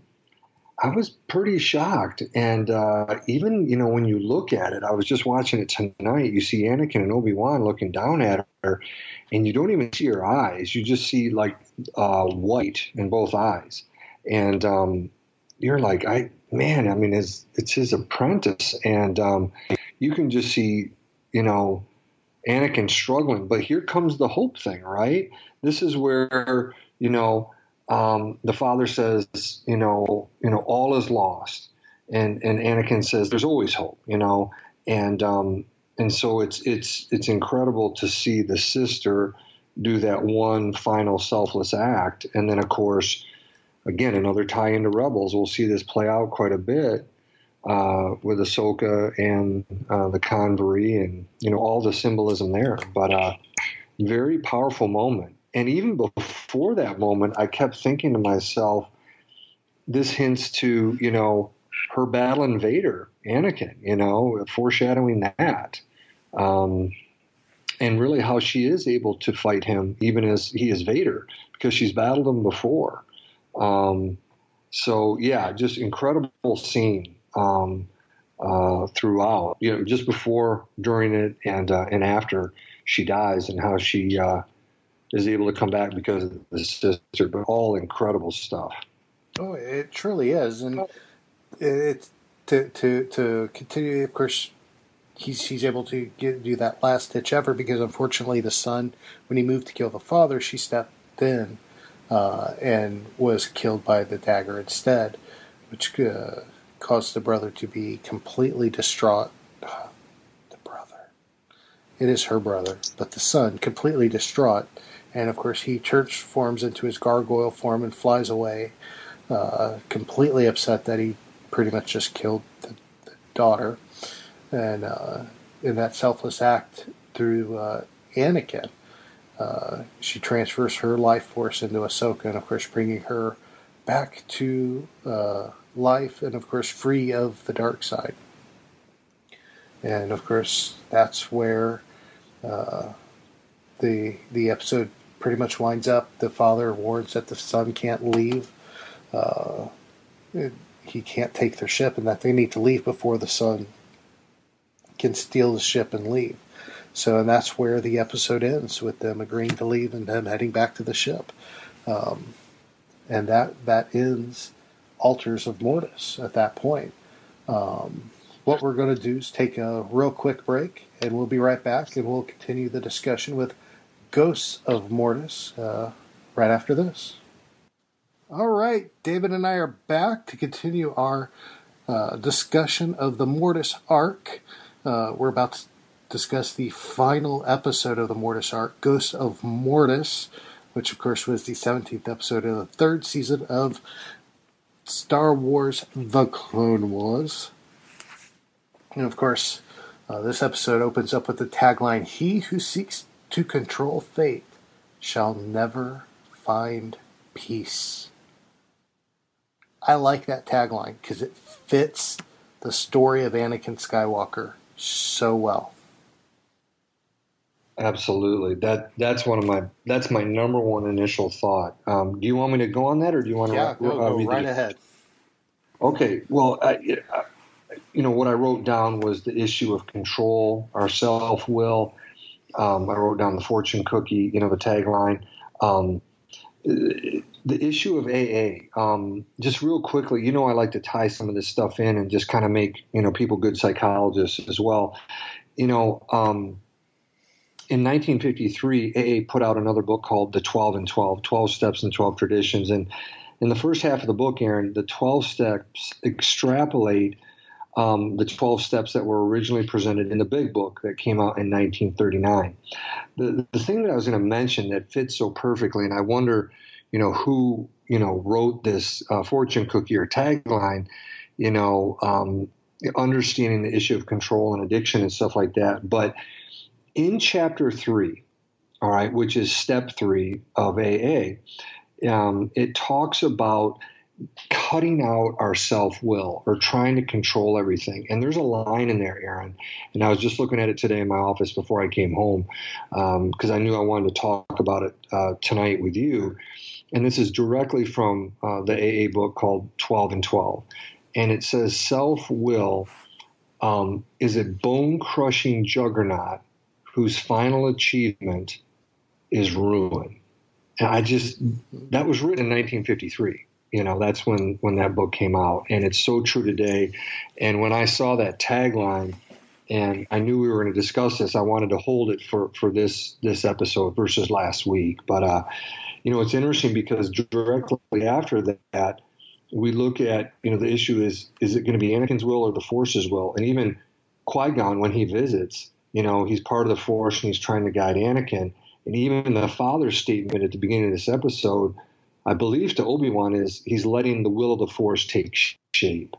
I was pretty shocked. And uh, even, you know, when you look at it, I was just watching it tonight, you see Anakin and Obi-Wan looking down at her, and you don't even see her eyes. You just see, like, uh, white in both eyes. And um, you're like, I man, I mean, it's, it's his apprentice. And um, you can just see, you know, Anakin struggling. But here comes the hope thing, right? This is where, you know, Um, the father says, you know, you know, all is lost, and and Anakin says, "There's always hope," you know, and um, and so it's it's it's incredible to see the sister do that one final selfless act, and then of course, again, another tie into Rebels. We'll see this play out quite a bit uh, with Ahsoka and uh, the Convery, and you know all the symbolism there. But uh, very powerful moment. And even before that moment, I kept thinking to myself, this hints to, you know, her battling Vader, Anakin, you know, foreshadowing that. Um, and really how she is able to fight him, even as he is Vader, because she's battled him before. Um, so, yeah, just incredible scene um, uh, throughout, you know, just before, during it, and uh, and after she dies, and how she uh, is able to come back because of the sister, but all incredible stuff. Oh, it truly is. And it's to, to, to continue, of course, he's, he's able to get, do that last ditch effort because unfortunately the son, when he moved to kill the father, she stepped in uh, and was killed by the dagger instead, which uh, caused the brother to be completely distraught. Uh, the brother. It is her brother, but the son, completely distraught. And, of course, he transforms into his gargoyle form and flies away uh, completely upset that he pretty much just killed the, the daughter. And uh, in that selfless act through uh, Anakin, uh, she transfers her life force into Ahsoka, and of course bringing her back to uh, life, and of course free of the dark side. And of course that's where uh, the the episode pretty much winds up. The father warns that the son can't leave. Uh, it, he can't take their ship, and that they need to leave before the son can steal the ship and leave. So, and that's where the episode ends, with them agreeing to leave and them heading back to the ship. Um, and that that ends Altars of Mortis at that point. Um, what we're going to do is take a real quick break, and we'll be right back, and we'll continue the discussion with Ghosts of Mortis uh, right after this. All right, David and I are back to continue our uh, discussion of the Mortis arc. Uh, we're about to discuss the final episode of the Mortis arc, Ghosts of Mortis, which of course was the seventeenth episode of the third season of Star Wars The Clone Wars. And of course, uh, this episode opens up with the tagline, "He who seeks to control fate shall never find peace." I like that tagline because it fits the story of Anakin Skywalker so well. Absolutely. That that's one of my that's my number one initial thought. Um, do you want me to go on that, or do you want to? Yeah, go, uh, go read right the, ahead. Okay. Well, I, I, you know what I wrote down was the issue of control, our self-will. Um, I wrote down the fortune cookie. You know, the tagline. Um, the issue of A A. Um, just real quickly, you know, I like to tie some of this stuff in and just kind of make you know people good psychologists as well. You know. Um, In nineteen fifty-three, A A put out another book called The twelve and twelve, twelve Steps and twelve Traditions. And in the first half of the book, Aaron, the twelve steps extrapolate um, the twelve steps that were originally presented in the big book that came out in nineteen thirty-nine. The, the thing that I was going to mention that fits so perfectly, and I wonder, you know, who, you know, wrote this uh, fortune cookie or tagline, you know, um, understanding the issue of control and addiction and stuff like that. But in chapter three, all right, which is step three of A A, um, it talks about cutting out our self-will or trying to control everything. And there's a line in there, Aaron, and I was just looking at it today in my office before I came home because um, I knew I wanted to talk about it uh, tonight with you. And this is directly from uh, the A A book called twelve and twelve. And it says self-will um, is a bone-crushing juggernaut whose final achievement is ruin. And I just, that was written in nineteen fifty-three. You know, that's when, when that book came out. And it's so true today. And when I saw that tagline and I knew we were going to discuss this, I wanted to hold it for, for this, this episode versus last week. But, uh, you know, it's interesting because directly after that, we look at, you know, the issue is, is it going to be Anakin's will or the Force's will? And even Qui-Gon, when he visits, you know, he's part of the Force and he's trying to guide Anakin. And even the father's statement at the beginning of this episode, I believe to Obi-Wan, is he's letting the will of the Force take shape.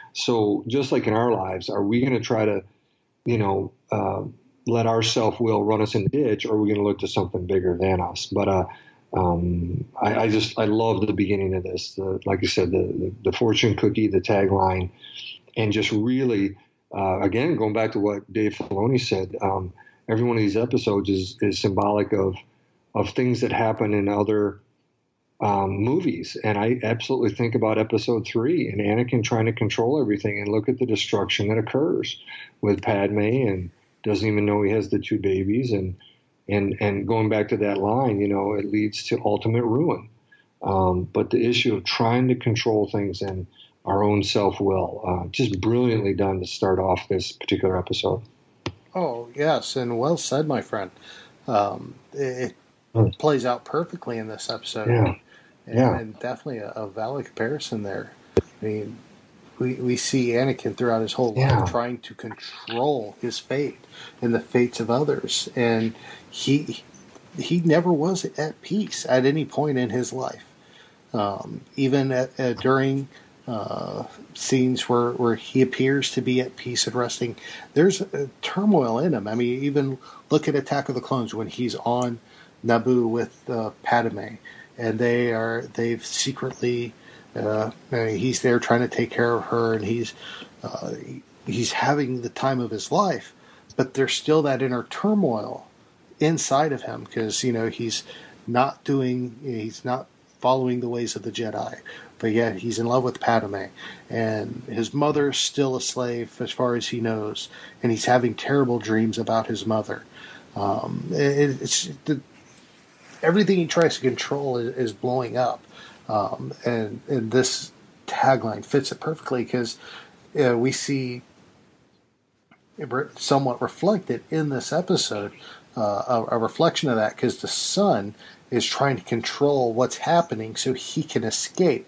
So just like in our lives, are we going to try to, you know, uh, let our self-will run us in the ditch, or are we going to look to something bigger than us? But uh, um, I, I just, I love the beginning of this. The, like I said, the, the, the fortune cookie, the tagline, and just really, uh, again, going back to what Dave Filoni said, um, every one of these episodes is, is symbolic of, of things that happen in other um, movies. And I absolutely think about episode three and Anakin trying to control everything, and look at the destruction that occurs with Padme, and doesn't even know he has the two babies. And, and, and going back to that line, you know, it leads to ultimate ruin. Um, but the issue of trying to control things and our own self-will, uh, just brilliantly done to start off this particular episode. Oh, yes, and well said, my friend. Um, it it plays out perfectly in this episode. Yeah. And, yeah. and definitely a, a valid comparison there. I mean, we, we see Anakin throughout his whole yeah. life trying to control his fate and the fates of others. And he he never was at peace at any point in his life. Um, even at, at, during uh, scenes where, where he appears to be at peace and resting, there's a turmoil in him. I mean, even look at Attack of the Clones when he's on Naboo with uh, Padme, and they are they've secretly uh, I mean, he's there trying to take care of her, and he's uh, he's having the time of his life, but there's still that inner turmoil inside of him because you know he's not doing he's not following the ways of the Jedi, but yet he's in love with Padme, and his mother's still a slave as far as he knows, and he's having terrible dreams about his mother. Um, it, it's the, everything he tries to control is, is blowing up, um, and and this tagline fits it perfectly because uh, we see it somewhat reflected in this episode, uh, a, a reflection of that because the son is trying to control what's happening so he can escape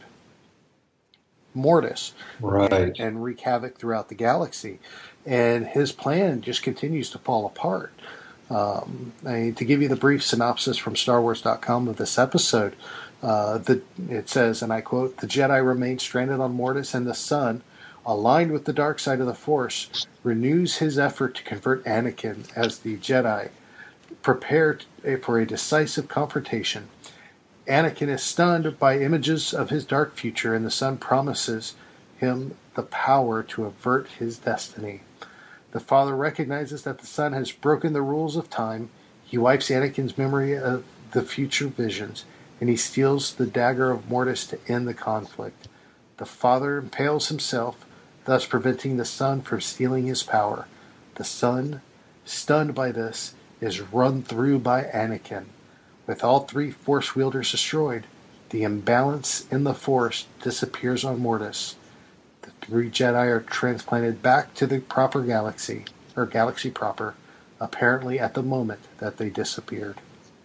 Mortis, right, and, and wreak havoc throughout the galaxy. And his plan just continues to fall apart. Um, I mean, to give you the brief synopsis from Star Wars dot com of this episode, uh, the, it says, and I quote, "The Jedi remain stranded on Mortis, and the Son, aligned with the dark side of the Force, renews his effort to convert Anakin as the Jedi prepared for a decisive confrontation. Anakin is stunned by images of his dark future, and the Son promises him the power to avert his destiny. The Father recognizes that the Son has broken the rules of time. He wipes Anakin's memory of the future visions, and he steals the dagger of Mortis to end the conflict. The Father impales himself, thus preventing the Son from stealing his power. The Son, stunned by this, is run through by Anakin. With all three Force wielders destroyed, the imbalance in the Force disappears on Mortis. The three Jedi are transplanted back to the proper galaxy, or galaxy proper, apparently at the moment that they disappeared."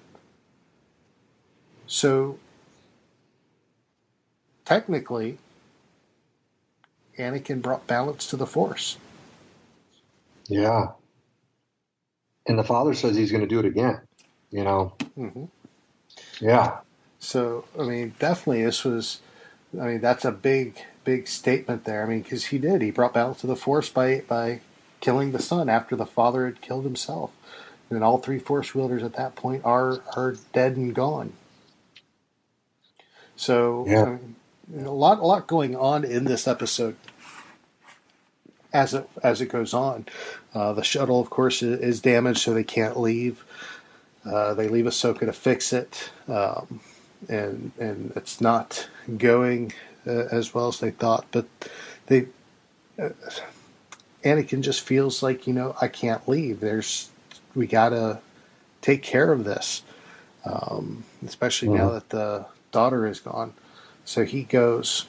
So, technically, Anakin brought balance to the Force. Yeah. And the Father says he's going to do it again, you know. Mm-hmm. Yeah. So, I mean, definitely this was, I mean, that's a big, big statement there. I mean, because he did. He brought balance to the Force by, by killing the Son after the Father had killed himself. And all three Force wielders at that point are, are dead and gone. So, yeah. I mean, a lot, a lot going on in this episode. As it as it goes on, uh, the shuttle, of course, is, is damaged, so they can't leave. Uh, they leave Ahsoka to fix it, um, and and it's not going uh, as well as they thought. But they, uh, Anakin just feels like, you know, I can't leave. There's we gotta take care of this, um, especially mm-hmm. now that the daughter is gone. So he goes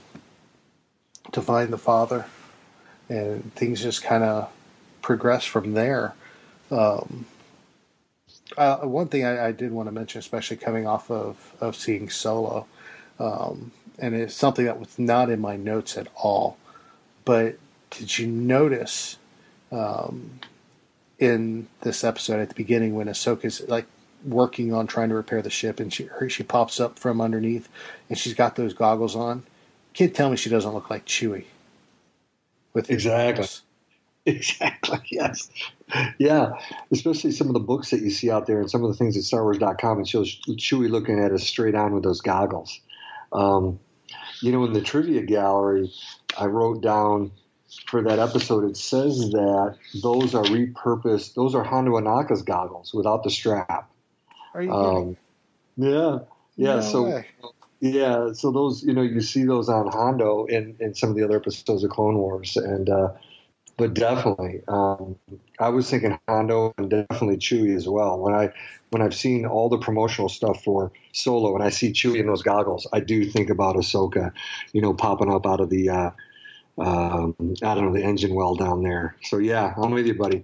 to find the Father. And things just kind of progress from there. Um, uh, one thing I, I did want to mention, especially coming off of, of seeing Solo, um, and it's something that was not in my notes at all, but did you notice um, in this episode at the beginning when Ahsoka's like working on trying to repair the ship, and she her, she pops up from underneath, and she's got those goggles on? Can't tell me she doesn't look like Chewie. With exactly. Exactly, yes. Yeah, especially some of the books that you see out there and some of the things at Star Wars dot com, it shows Chewie looking at us straight on with those goggles. Um, you know, in the trivia gallery, I wrote down for that episode, it says that those are repurposed, those are Hondo Ohnaka's goggles without the strap. Are you um, Yeah, yeah, no so... way. Yeah, so those, you know, you see those on Hondo in, in some of the other episodes of Clone Wars, and uh, but definitely, um, I was thinking Hondo and definitely Chewie as well. When I when I've seen all the promotional stuff for Solo, and I see Chewie in those goggles, I do think about Ahsoka, you know, popping up out of the, uh, um, I don't know, the engine well down there. So yeah, I'm with you, buddy.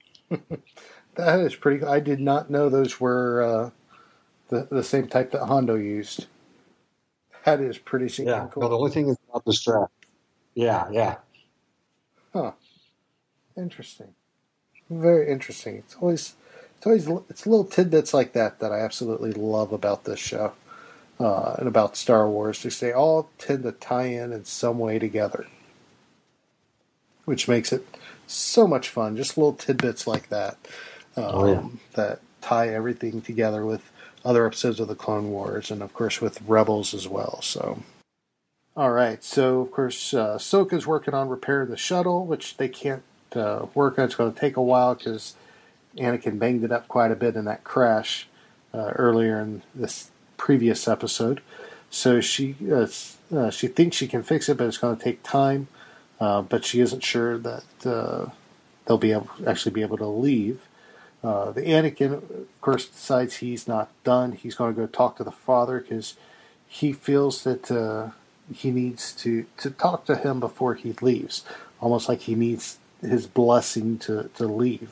That is pretty. I did not know those were uh, the the same type that Hondo used. That is pretty cool. Yeah, no, the only thing is about the strap. Yeah, yeah. Huh. Interesting. Very interesting. It's always, it's always, it's little tidbits like that that I absolutely love about this show. uh, and about Star Wars, because they all tend to tie in in some way together, which makes it so much fun. Just little tidbits like that um, oh, yeah. that tie everything together with other episodes of the Clone Wars, and of course with Rebels as well. So, all right. So of course, uh, Ahsoka's working on repairing the shuttle, which they can't uh, work on. It's going to take a while because Anakin banged it up quite a bit in that crash uh, earlier in this previous episode. So she uh, uh, she thinks she can fix it, but it's going to take time. Uh, but she isn't sure that uh, they'll be able actually be able to leave. Uh, the Anakin, of course, decides he's not done. He's going to go talk to the father because he feels that uh, he needs to, to talk to him before he leaves, almost like he needs his blessing to, to leave.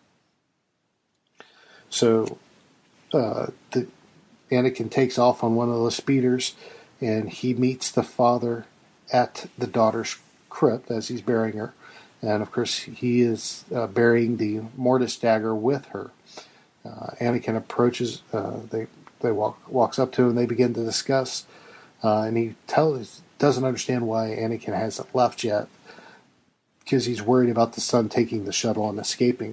So uh, the Anakin takes off on one of the speeders, and he meets the father at the daughter's crypt as he's burying her. And of course, he is uh, burying the Mortis dagger with her. Uh, Anakin approaches. Uh, they they walk walks up to him. And they begin to discuss. Uh, and he tells doesn't understand why Anakin hasn't left yet, because he's worried about the son taking the shuttle and escaping.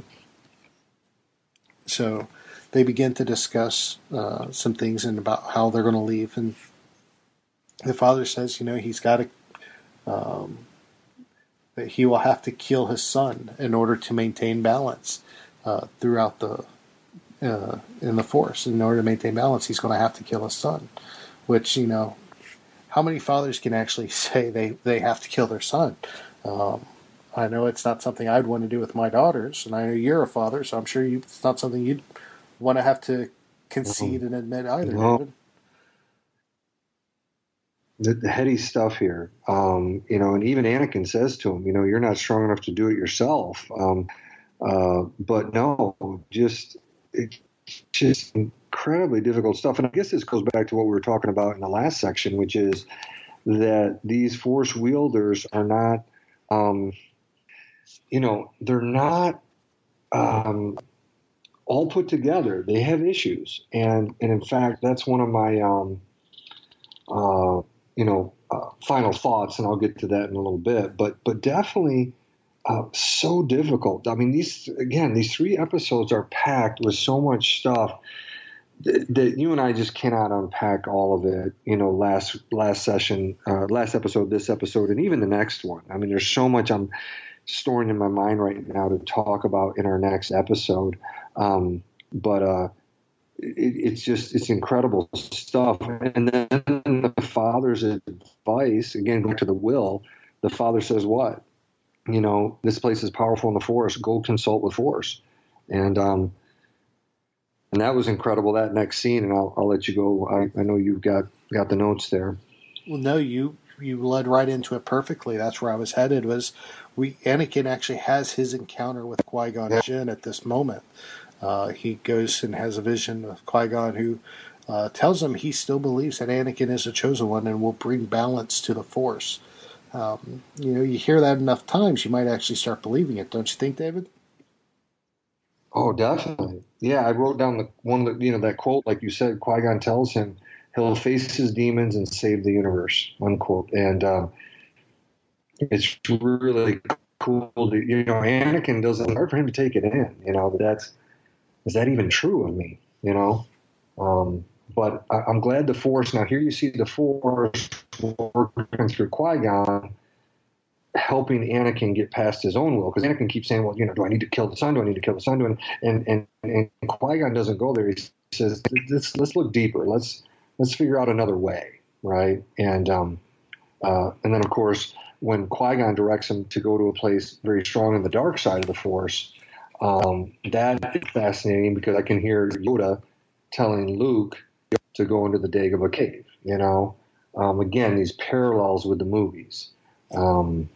So they begin to discuss uh, some things and about how they're going to leave. And the father says, you know, he's got to. Um, that he will have to kill his son in order to maintain balance uh, throughout the uh, in the Force. In order to maintain balance, he's going to have to kill his son. Which, you know, how many fathers can actually say they, they have to kill their son? Um, I know it's not something I'd want to do with my daughters, and I know you're a father, so I'm sure you, it's not something you'd want to have to concede and admit either, no. David. The, the heady stuff here, um, you know, and even Anakin says to him, you know, you're not strong enough to do it yourself. Um, uh, but no, just it's just incredibly difficult stuff. And I guess this goes back to what we were talking about in the last section, which is that these Force wielders are not, um, you know, they're not um, all put together. They have issues, and and in fact, that's one of my. Um, uh, you know, uh, final thoughts, and I'll get to that in a little bit, but, but definitely uh, so difficult. I mean, these, again, these three episodes are packed with so much stuff that, that you and I just cannot unpack all of it, you know, last, last session, uh, last episode, this episode, and even the next one. I mean, there's so much I'm storing in my mind right now to talk about in our next episode. Um, but, uh, It, it's just, it's incredible stuff. And then the father's advice, again, back to the will, the father says what? You know, this place is powerful in the Force. Go consult with Force. And um, and that was incredible, that next scene. And I'll, I'll let you go. I, I know you've got, got the notes there. Well, no, you you led right into it perfectly. That's where I was headed, was we Anakin actually has his encounter with Qui-Gon Yeah. Jinn at this moment. Uh, he goes and has a vision of Qui-Gon, who uh, tells him he still believes that Anakin is a chosen one and will bring balance to the Force. Um, you know, you hear that enough times, you might actually start believing it, don't you think, David? Oh, definitely. Yeah, I wrote down the one that, you know, that quote, like you said, Qui-Gon tells him he'll face his demons and save the universe, unquote. And um, it's really cool to, you know, Anakin doesn't, it's hard for him to take it in, you know, but that's, is that even true of me? You know, um, but I, I'm glad the Force. Now here you see the Force working through Qui-Gon, helping Anakin get past his own will, because Anakin keeps saying, "Well, you know, do I need to kill the son? Do I need to kill the son?" And and and, and Qui-Gon doesn't go there. He says, "Let's let's look deeper. Let's let's figure out another way, right?" And um, uh, and then of course, when Qui-Gon directs him to go to a place very strong in the dark side of the Force. Um, that is fascinating because I can hear Yoda telling Luke to go into the Dagobah cave, you know. Um, again, these parallels with the movies. Um,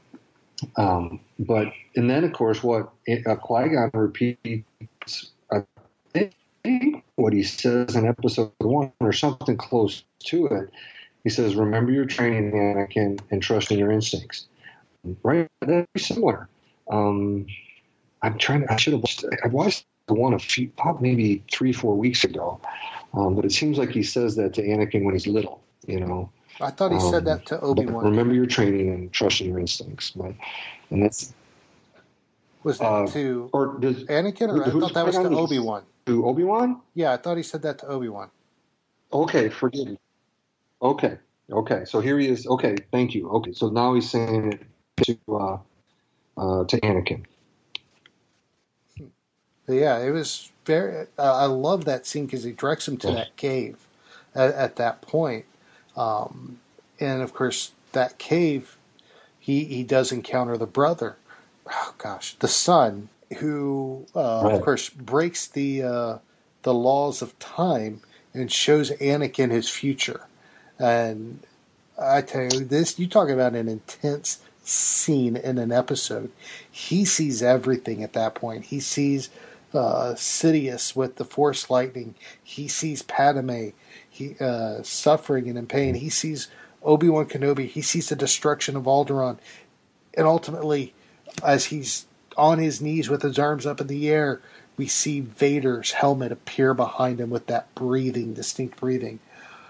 um, but, and then of course what uh, Qui-Gon repeats, I think what he says in episode one or something close to it. He says, remember your training, Anakin, and trust in your instincts. Right? That'd be similar. Um, I'm trying to, I should have watched, I watched one a few, maybe three, four weeks ago. Um, but it seems like he says that to Anakin when he's little, you know. I thought he um, said that to Obi-Wan. Remember your training and trust your instincts. But, and that's... Was that uh, to or does, Anakin, or I thought that was to Obi-Wan? To Obi-Wan? Yeah, I thought he said that to Obi-Wan. Okay, forgive me. Okay, okay. So here he is. Okay, thank you. Okay, so now he's saying it to, uh, uh, to Anakin. Yeah, it was very... Uh, I love that scene because he directs him to that cave at, at that point. Um, and, of course, that cave, he, he does encounter the brother. Oh, gosh. The son, who, uh, right. of course, breaks the uh, the laws of time and shows Anakin his future. And I tell you, this, you talk about an intense scene in an episode. He sees everything at that point. He sees... Uh, Sidious with the Force lightning. He sees Padme he uh, suffering and in pain. He sees Obi-Wan Kenobi. He sees the destruction of Alderaan. And ultimately, as he's on his knees with his arms up in the air, we see Vader's helmet appear behind him with that breathing, distinct breathing.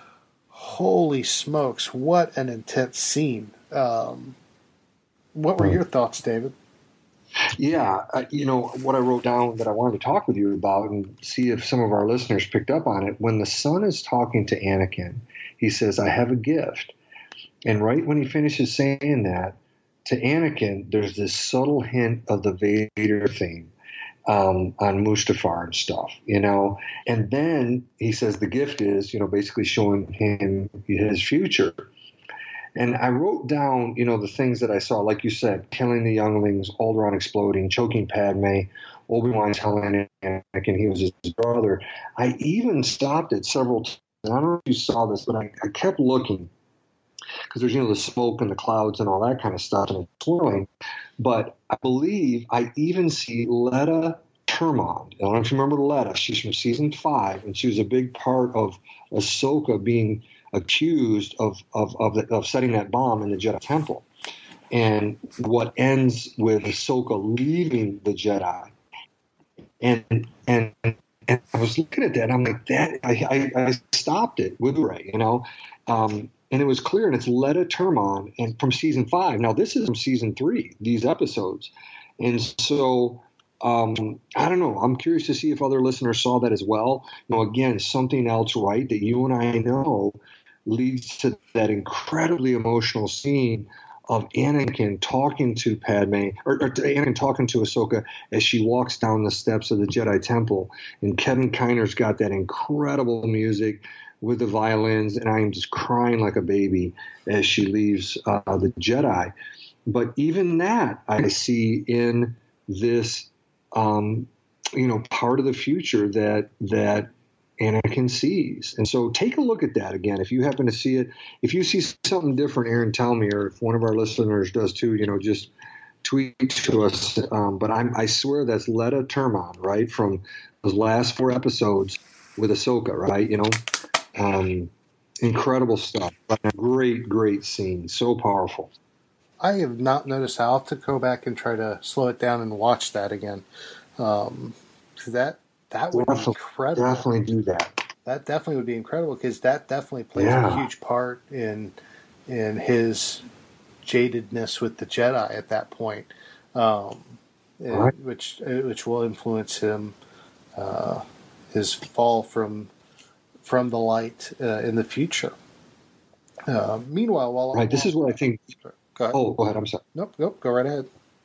Holy smokes, what an intense scene. Um, what were your thoughts, David? Yeah, uh, you know, what I wrote down that I wanted to talk with you about and see if some of our listeners picked up on it. When the son is talking to Anakin, he says, I have a gift. And right when he finishes saying that, to Anakin, there's this subtle hint of the Vader theme um, on Mustafar and stuff, you know. And then he says the gift is, you know, basically showing him his future. And I wrote down, you know, the things that I saw, like you said, killing the younglings, Alderaan exploding, choking Padme, Obi-Wan telling Anakin he was his brother. I even stopped it several times. I don't know if you saw this, but I, I kept looking because there's, you know, the smoke and the clouds and all that kind of stuff and it's swirling. But I believe I even see Letta Termond. I don't know if you remember Letta. She's from season five, and she was a big part of Ahsoka being accused of of of, the, of setting that bomb in the Jedi Temple, and what ends with Ahsoka leaving the Jedi, and and and I was looking at that, and I'm like, that I I, I stopped it with Rey, you know, um, and it was clear, and it's Letta Termond, and from season five. Now this is from season three, these episodes, and so. Um, I don't know. I'm curious to see if other listeners saw that as well. You know, again, something else, right, that you and I know leads to that incredibly emotional scene of Anakin talking to Padme, or, or Anakin talking to Ahsoka as she walks down the steps of the Jedi Temple. And Kevin Kiner's got that incredible music with the violins, and I am just crying like a baby as she leaves uh, the Jedi. But even that I see in this Um, you know, part of the future that that Anakin sees. And so take a look at that again. If you happen to see it, if you see something different, Aaron, tell me, or if one of our listeners does too, you know, just tweet to us. Um, but I'm, I swear that's Letta Termond, right, from those last four episodes with Ahsoka, right? You know, um, incredible stuff. A great, great scene. So powerful. I have not noticed. I'll have to go back and try to slow it down and watch that again. Um, that that would definitely, be incredible. Definitely do that. That definitely would be incredible because that definitely plays yeah. a huge part in in his jadedness with the Jedi at that point, um, and, right. which which will influence him uh, his fall from from the light uh, in the future. Uh, meanwhile, while right, while, this is what I think. Go ahead. Oh, go ahead. I'm sorry. Nope, nope. Go right ahead.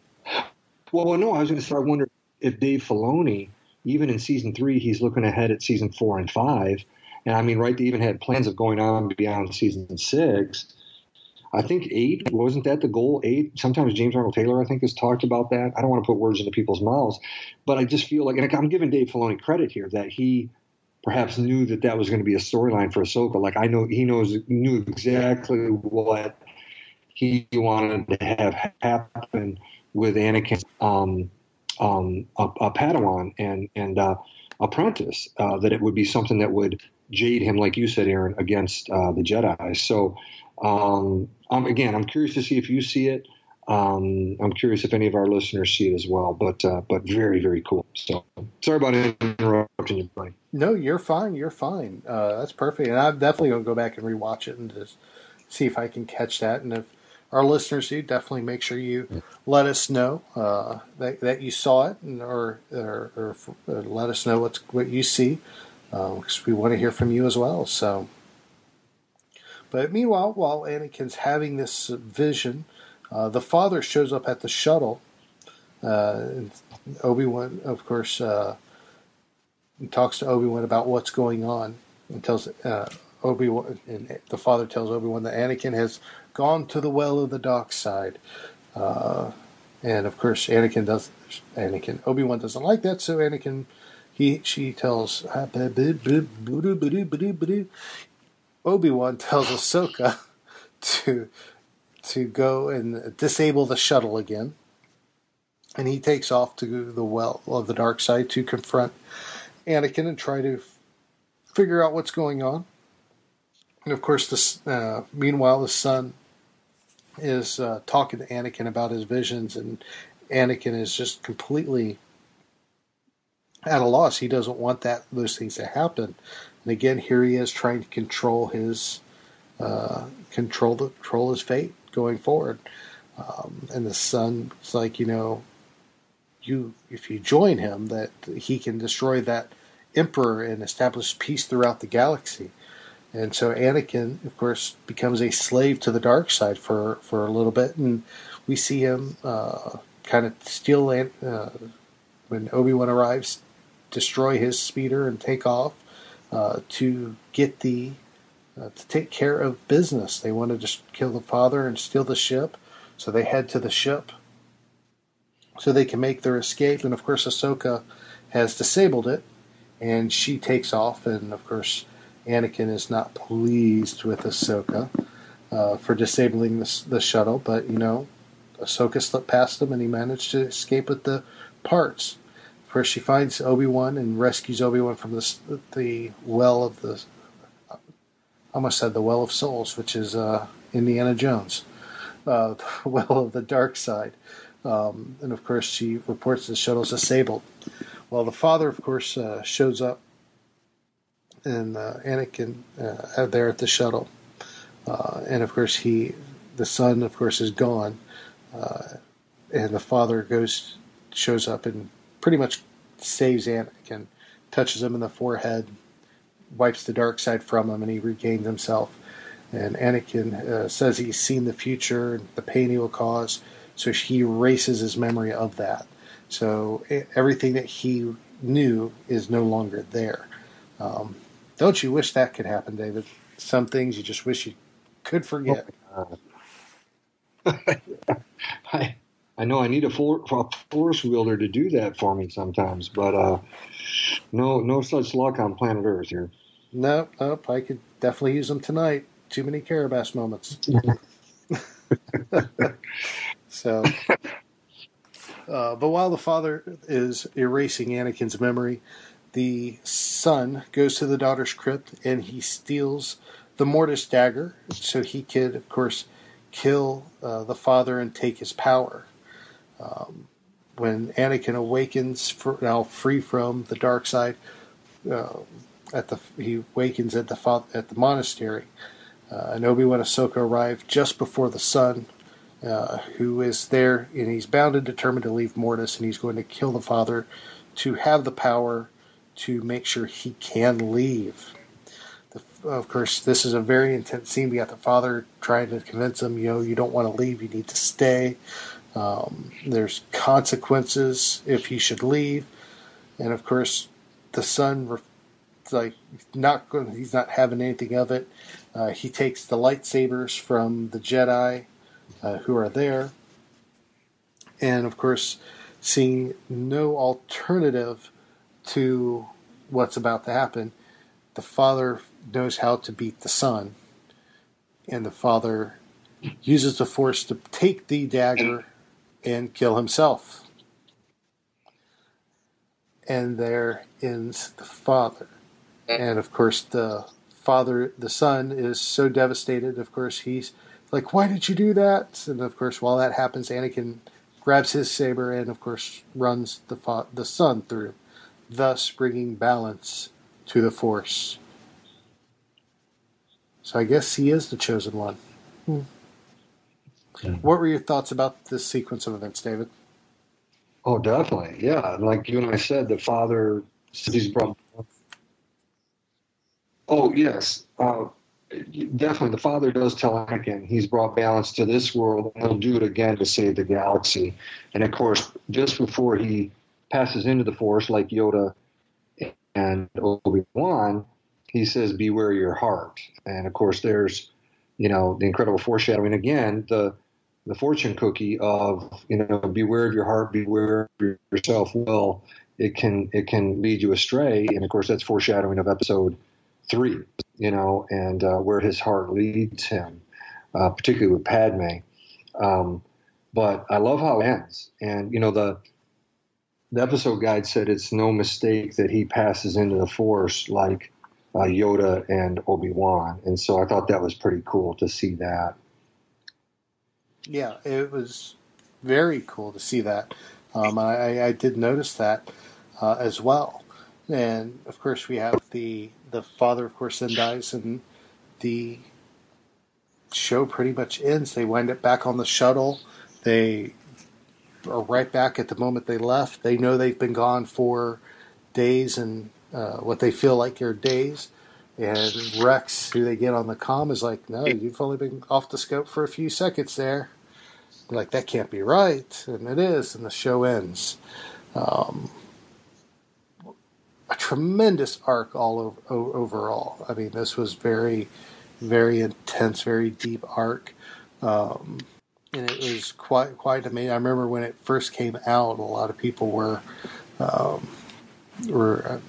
Well, well no, I was going to start wondering if Dave Filoni, even in season three, he's looking ahead at season four and five. And I mean, right, they even had plans of going on beyond season six. I think eight, wasn't that the goal? Eight? Sometimes James Arnold Taylor, I think, has talked about that. I don't want to put words into people's mouths, but I just feel like, and I'm giving Dave Filoni credit here, that he perhaps knew that that was going to be a storyline for Ahsoka. Like, I know he knows, knew exactly what he wanted to have happen with Anakin, um, um, a, a Padawan and and uh, apprentice, uh, that it would be something that would jade him, like you said, Aaron, against uh, the Jedi. So, um, um, again, I'm curious to see if you see it. Um, I'm curious if any of our listeners see it as well, but uh, but very, very cool. So sorry about interrupting you, buddy. No, you're fine. You're fine. Uh, that's perfect. And I'm definitely going to go back and rewatch it and just see if I can catch that. And if our listeners do, definitely make sure you let us know uh, that, that you saw it, and, or, or, or, or let us know what's, what you see, because uh, we want to hear from you as well. So, but meanwhile, while Anakin's having this vision, uh, the father shows up at the shuttle. Uh, Obi-Wan, of course, uh, talks to Obi-Wan about what's going on, and tells uh, Obi-Wan, and the father tells Obi-Wan that Anakin has gone to the well of the dark side. Uh, and of course, Anakin does. Anakin Obi-Wan doesn't like that, so Anakin, he she tells Obi-Wan tells Ahsoka to to go and disable the shuttle again, and he takes off to the well of the dark side to confront Anakin and try to f- figure out what's going on. And of course, this uh, meanwhile, the son is uh, talking to Anakin about his visions, and Anakin is just completely at a loss. He doesn't want that those things to happen. And again, here he is trying to control his uh, control the control his fate going forward. Um, and the son is like, you know, you if you join him, that he can destroy that emperor and establish peace throughout the galaxy. And so Anakin, of course, becomes a slave to the dark side for, for a little bit, and we see him uh, kind of steal, uh, when Obi-Wan arrives, destroy his speeder and take off uh, to get the, uh, to take care of business. They want to just kill the father and steal the ship, so they head to the ship so they can make their escape. And of course, Ahsoka has disabled it, and she takes off, and of course, Anakin is not pleased with Ahsoka uh, for disabling the, the shuttle, but, you know, Ahsoka slipped past him and he managed to escape with the parts. First, she finds Obi-Wan and rescues Obi-Wan from the, the well of the, I almost said the Well of Souls, which is uh, Indiana Jones, uh, the Well of the Dark Side. Um, and of course, she reports the shuttle's disabled. Well, the father, of course, uh, shows up, and uh, Anakin uh, there at the shuttle, uh, and of course he, the son, of course, is gone, uh, and the father goes, shows up and pretty much saves Anakin, touches him in the forehead, wipes the dark side from him, and he regains himself. And Anakin uh, says he's seen the future and the pain he will cause, so he erases his memory of that. So everything that he knew is no longer there. Um, Don't you wish that could happen, David? Some things you just wish you could forget. Oh, I, I know I need a, for, a force wielder to do that for me sometimes, but uh, no no such luck on planet Earth here. Nope, nope. I could definitely use them tonight. Too many Carabas moments. So, uh, but while the father is erasing Anakin's memory, the son goes to the daughter's crypt and he steals the Mortis dagger so he could, of course, kill uh, the father and take his power. Um, when Anakin awakens, for, now free from the dark side, uh, at the he awakens at the at the monastery. Uh, and Obi-Wan and Ahsoka arrive just before the son, uh, who is there, and he's bound and determined to leave Mortis, and he's going to kill the father to have the power to make sure he can leave. The, of course, this is a very intense scene. We got the father trying to convince him, you know, you don't want to leave, you need to stay. Um, there's consequences if he should leave. And of course, the son, like, not going, he's not having anything of it. Uh, he takes the lightsabers from the Jedi uh, who are there. And of course, seeing no alternative to what's about to happen, the father knows how to beat the son, and the father uses the Force to take the dagger and kill himself. And there ends the father. And of course, the father, the son, is so devastated. Of course, he's like, why did you do that? And of course, while that happens, Anakin grabs his saber and, of course, runs the fa- the son through, thus bringing balance to the Force. So I guess he is the chosen one. Hmm. Hmm. What were your thoughts about this sequence of events, David? Oh, definitely, yeah. Like you and I said, the father says he's brought. Oh, yes. Uh, definitely, the father does tell Anakin he's brought balance to this world, and he'll do it again to save the galaxy. And, of course, just before he passes into the Force, like Yoda and Obi-Wan, he says, beware your heart. And, of course, there's, you know, the incredible foreshadowing. Again, the the fortune cookie of, you know, beware of your heart, beware of yourself. Well, it can it can lead you astray. And, of course, that's foreshadowing of episode three, you know, and uh, where his heart leads him, uh, particularly with Padme. Um, but I love how it ends. And, you know, the the episode guide said it's no mistake that he passes into the Force like uh, Yoda and Obi-Wan. And so I thought that was pretty cool to see that. Yeah, it was very cool to see that. Um, I, I did notice that uh, as well. And, of course, we have the the father, of course, then dies, and the show pretty much ends. They wind up back on the shuttle. They are right back at the moment they left. They know they've been gone for days and uh, what they feel like are days. And Rex, who they get on the comm, is like, no, you've only been off the scope for a few seconds there. They're like, that can't be right. And it is, and the show ends. Um, a tremendous arc all over, overall. I mean, this was very, very intense, very deep arc. Um, and it was quite, quite amazing. I remember when it first came out, a lot of people were, um, were uh,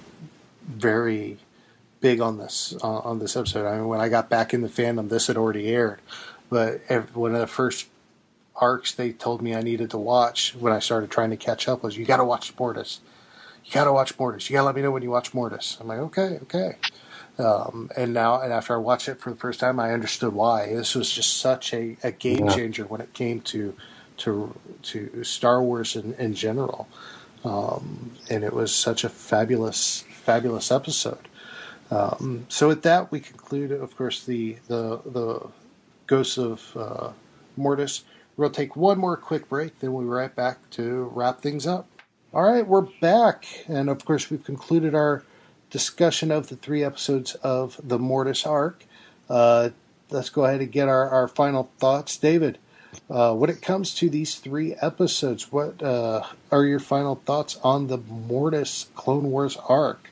very big on this uh, on this episode. I mean, when I got back in the fandom, this had already aired, but every, one of the first arcs they told me I needed to watch when I started trying to catch up was, you got to watch Mortis. You got to watch Mortis. You got to let me know when you watch Mortis. I'm like, okay, okay. Um, and now, and after I watched it for the first time, I understood why. This was just such a, a game changer when it came to to to Star Wars in, in general, um, and it was such a fabulous, fabulous episode. Um, so with that, we conclude, of course, the the the Ghosts of uh, Mortis. We'll take one more quick break, then we'll be right back to wrap things up. All right, we're back, and of course, we've concluded our discussion of the three episodes of the Mortis arc. Uh, let's go ahead and get our, our final thoughts. David, uh, when it comes to these three episodes, what uh, are your final thoughts on the Mortis Clone Wars arc?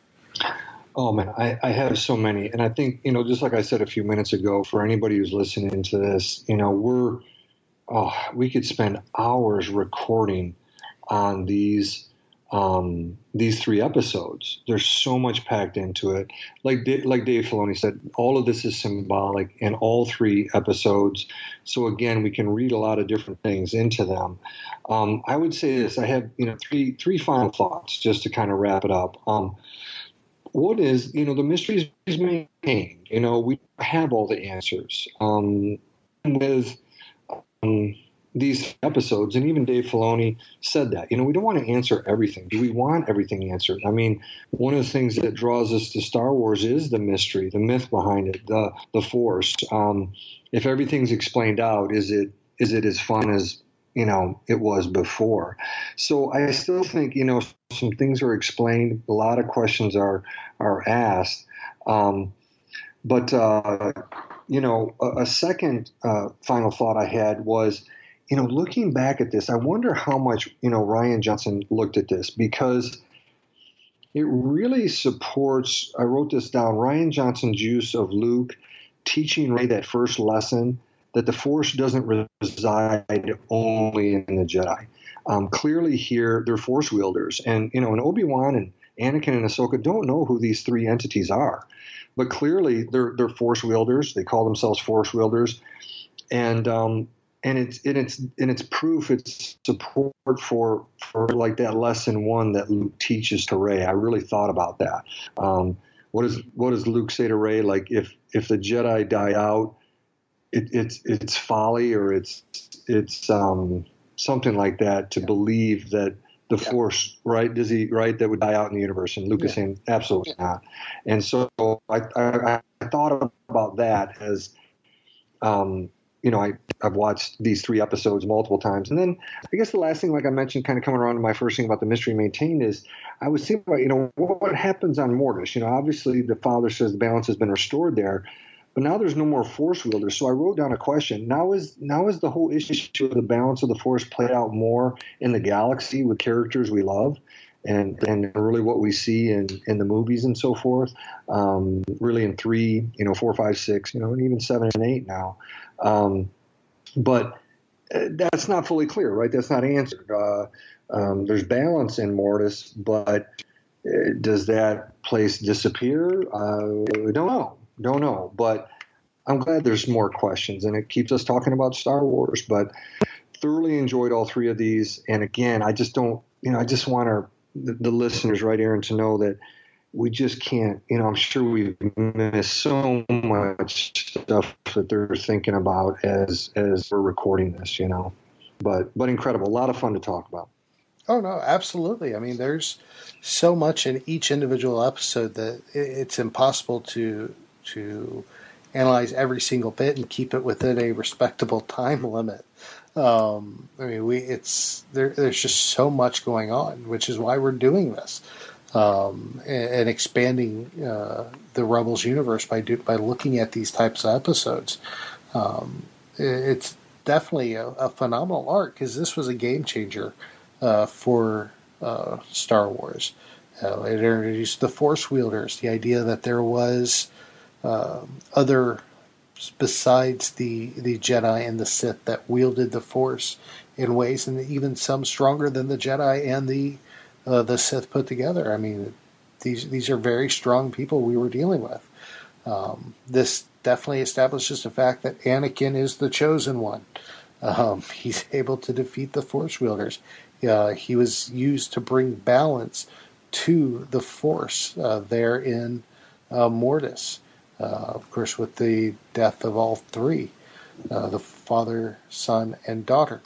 Oh, man, I, I have so many. And I think, you know, just like I said a few minutes ago, for anybody who's listening to this, you know, we're, oh, we could spend hours recording on these um, these three episodes. There's so much packed into it. Like like Dave Filoni said, all of this is symbolic in all three episodes. So again, we can read a lot of different things into them. Um, I would say this: I have you know three three final thoughts just to kind of wrap it up. Um, What is, you know, the mystery is maintained. You know, we have all the answers. Um, with um, these episodes, and even Dave Filoni said that, you know, we don't want to answer everything. Do we want everything answered? I mean, one of the things that draws us to Star Wars is the mystery, the myth behind it, the the Force. Um, if everything's explained out, is it is it as fun as, you know, it was before? So I still think, you know, some things are explained. A lot of questions are are asked. Um, but, uh, you know, a, a second uh, final thought I had was, you know, looking back at this, I wonder how much, you know, Rian Johnson looked at this, because it really supports, I wrote this down, Rian Johnson's use of Luke teaching Rey that first lesson, that the Force doesn't reside only in the Jedi. Um, clearly here, they're Force wielders. And, you know, and Obi-Wan and Anakin and Ahsoka don't know who these three entities are. But clearly, they're they're Force wielders. They call themselves Force wielders. And um, and it's and it's and it's proof, it's support for, for like that lesson one that Luke teaches to Rey. I really thought about that. Um, what, is, what does Luke say to Rey? Like, if, if the Jedi die out, it, it's it's folly or it's it's um, something like that to yeah. believe that the yeah. Force, right? Does he right that would die out in the universe? And Lucas yeah. saying absolutely yeah. not. And so I, I I thought about that as, um, you know, I I've watched these three episodes multiple times, and then I guess the last thing, like I mentioned, kind of coming around to my first thing about the mystery maintained is I was thinking about, you know, what, what happens on Mortis. You know, obviously the father says the balance has been restored there. But now there's no more Force wielders, so I wrote down a question. Now is now is the whole issue of the balance of the Force played out more in the galaxy with characters we love, and and really what we see in, in the movies and so forth. Um, really in three, you know, four, five, six, you know, and even seven and eight now. Um, but that's not fully clear, right? That's not answered. Uh, um, there's balance in Mortis, but does that place disappear? Uh, I don't know. Don't know, but I'm glad there's more questions, and it keeps us talking about Star Wars. But thoroughly enjoyed all three of these, and again, I just don't, you know, I just want our the, the listeners, right, Aaron, to know that we just can't, you know, I'm sure we've missed so much stuff that they're thinking about as as we're recording this, you know. But but incredible, a lot of fun to talk about. Oh, no, absolutely. I mean, there's so much in each individual episode that it's impossible to to analyze every single bit and keep it within a respectable time limit. Um, I mean, we it's there, there's just so much going on, which is why we're doing this um, and, and expanding uh, the Rebels universe by do, by looking at these types of episodes. Um, it's definitely a, a phenomenal arc because this was a game changer uh, for uh, Star Wars. Uh, it introduced the Force wielders, the idea that there was Uh, other besides the the Jedi and the Sith that wielded the Force in ways, and even some stronger than the Jedi and the uh, the Sith put together. I mean, these these are very strong people we were dealing with. Um, this definitely establishes the fact that Anakin is the chosen one. Um, he's able to defeat the Force wielders. Uh, he was used to bring balance to the Force uh, there in uh, Mortis. Uh, of course, with the death of all three, uh, the father, son, and daughter.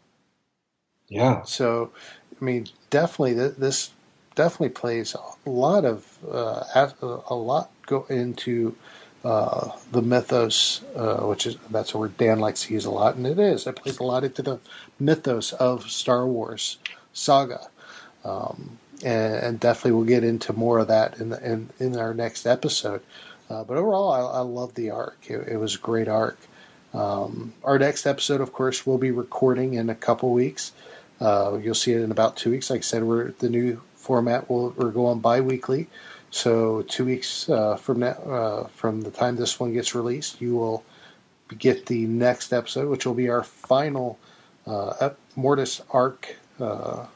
Yeah. So, I mean, definitely, th- this definitely plays a lot of uh, a lot go into uh, the mythos, uh, which is that's a word Dan likes to use a lot, and it is. It plays a lot into the mythos of Star Wars saga, um, and, and definitely we'll get into more of that in the, in, in our next episode. Uh, but overall, I, I love the arc. It, it was a great arc. Um, our next episode, of course, we'll be recording in a couple weeks. Uh, you'll see it in about two weeks. Like I said, we're the new format. We'll, we're going bi-weekly. So two weeks uh, from now, uh, from the time this one gets released, you will get the next episode, which will be our final uh, Mortis arc uh,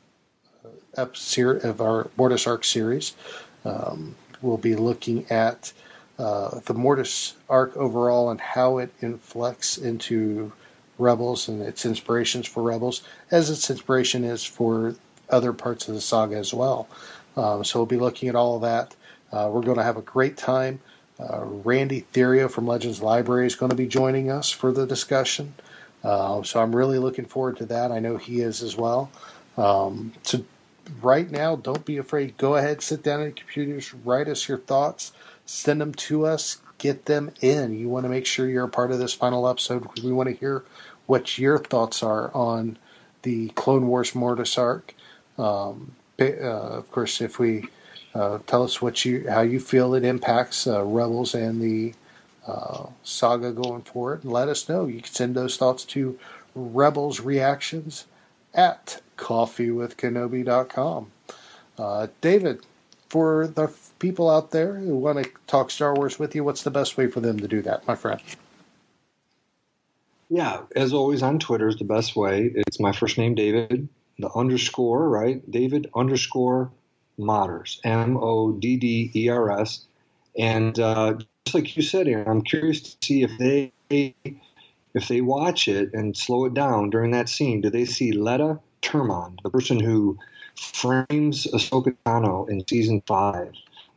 episode of our Mortis arc series. Um, we'll be looking at uh, the Mortis arc overall and how it inflects into Rebels and its inspirations for Rebels, as its inspiration is for other parts of the saga as well. Um, so we'll be looking at all of that. Uh, we're going to have a great time. Uh, Randy Therio from Legends Library is going to be joining us for the discussion. Uh, so I'm really looking forward to that. I know he is as well. Um, so right now, don't be afraid. Go ahead, sit down at your computers, write us your thoughts, send them to us, get them in. You want to make sure you're a part of this final episode because we want to hear what your thoughts are on the Clone Wars Mortis arc. Um, uh, of course, if we uh, tell us what you, how you feel it impacts uh, Rebels and the uh, saga going forward, and let us know. You can send those thoughts to Rebels Reactions at coffee with kenobi dot com. Uh, David, for the people out there who want to talk Star Wars with you, what's the best way for them to do that, my friend? Yeah, as always, on Twitter is the best way. It's my first name, David, the underscore, right? David underscore Modders, M O D D E R S. And uh, just like you said, Aaron, I'm curious to see if they if they watch it and slow it down during that scene, do they see Letta Termon, the person who frames Ahsoka Tano in season five?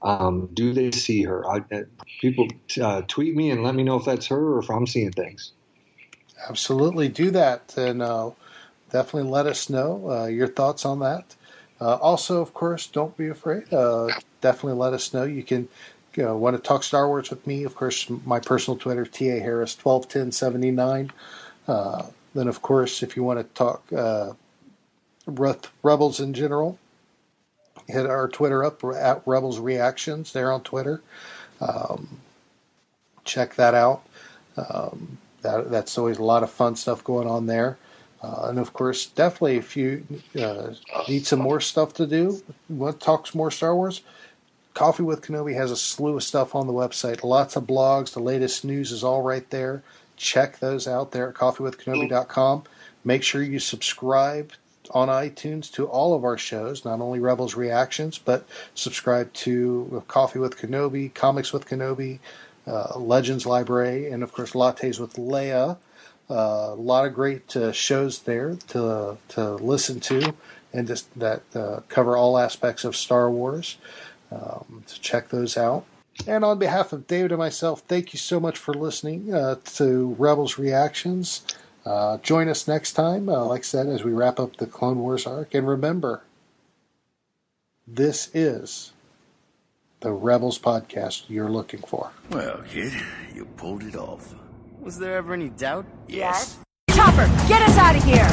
Um, do they see her? I, people uh, tweet me and let me know if that's her or if I'm seeing things. Absolutely, do that, and uh, definitely let us know uh, your thoughts on that. Uh, also, of course, don't be afraid. Uh, definitely let us know. You can you know, want to talk Star Wars with me. Of course, my personal Twitter, T A Harris twelve ten seventy-nine. Uh, then, of course, if you want to talk uh, Rebels in general, hit our Twitter up at Rebels Reactions there on Twitter. Um, check that out. Um, that, that's always a lot of fun stuff going on there. Uh, and of course, definitely if you uh, need some more stuff to do, want to talk some more Star Wars, Coffee with Kenobi has a slew of stuff on the website. Lots of blogs. The latest news is all right there. Check those out there at coffee with kenobi dot com. Make sure you subscribe on iTunes to all of our shows, not only Rebels Reactions, but subscribe to Coffee with Kenobi, Comics with Kenobi, uh, Legends Library, and of course Lattes with Leia. Uh, a lot of great uh, shows there to to listen to, and just that uh, cover all aspects of Star Wars. Um, so check those out. And on behalf of David and myself, thank you so much for listening uh, to Rebels Reactions. Uh, join us next time, uh, like I said, as we wrap up the Clone Wars arc. And remember, this is the Rebels podcast you're looking for. Well, kid, you pulled it off. Was there ever any doubt? Yes. Chopper, get us out of here!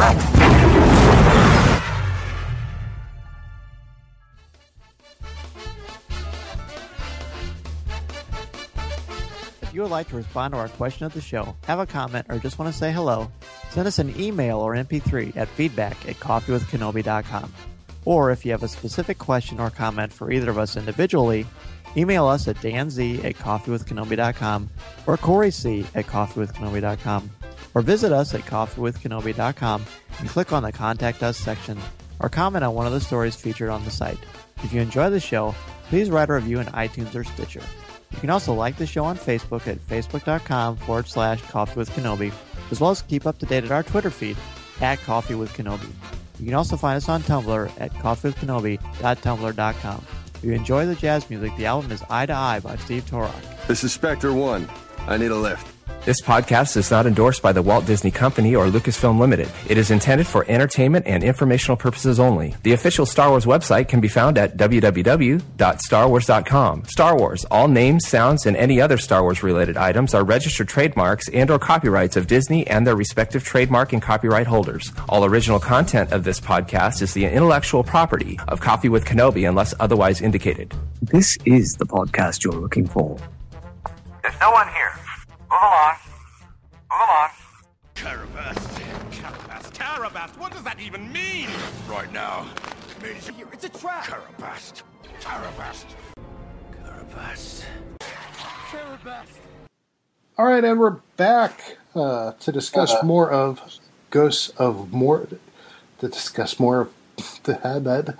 If you would like to respond to our question of the show, have a comment, or just want to say hello, send us an email or M P three at feedback at coffee with kenobi dot com. Or if you have a specific question or comment for either of us individually, email us at danz at coffee with kenobi dot com or coreyc at coffee with kenobi dot com. Or visit us at coffee with kenobi dot com and click on the Contact Us section or comment on one of the stories featured on the site. If you enjoy the show, please write a review in iTunes or Stitcher. You can also like the show on Facebook at facebook.com forward slash Coffee with Kenobi, as well as keep up to date at our Twitter feed at Coffee with Kenobi. You can also find us on Tumblr at coffee with kenobi dot tumblr dot com. If you enjoy the jazz music, the album is Eye to Eye by Steve Torok. This is Spectre One. I need a lift. This podcast is not endorsed by the Walt Disney Company or Lucasfilm Limited. It is intended for entertainment and informational purposes only. The official Star Wars website can be found at w w w dot star wars dot com. Star Wars, all names, sounds, and any other Star Wars-related items are registered trademarks and or copyrights of Disney and their respective trademark and copyright holders. All original content of this podcast is the intellectual property of Coffee with Kenobi unless otherwise indicated. This is the podcast you're looking for. There's no one here. Move along. Move along. Carabast. Carabast. Carabast. What does that even mean? Right now. Means Here, it's a trap! Carabast. Carabast. Carabast. Carabast! All right, and we're back uh, to discuss uh, more of Ghosts of Mord. To discuss more of the Habed.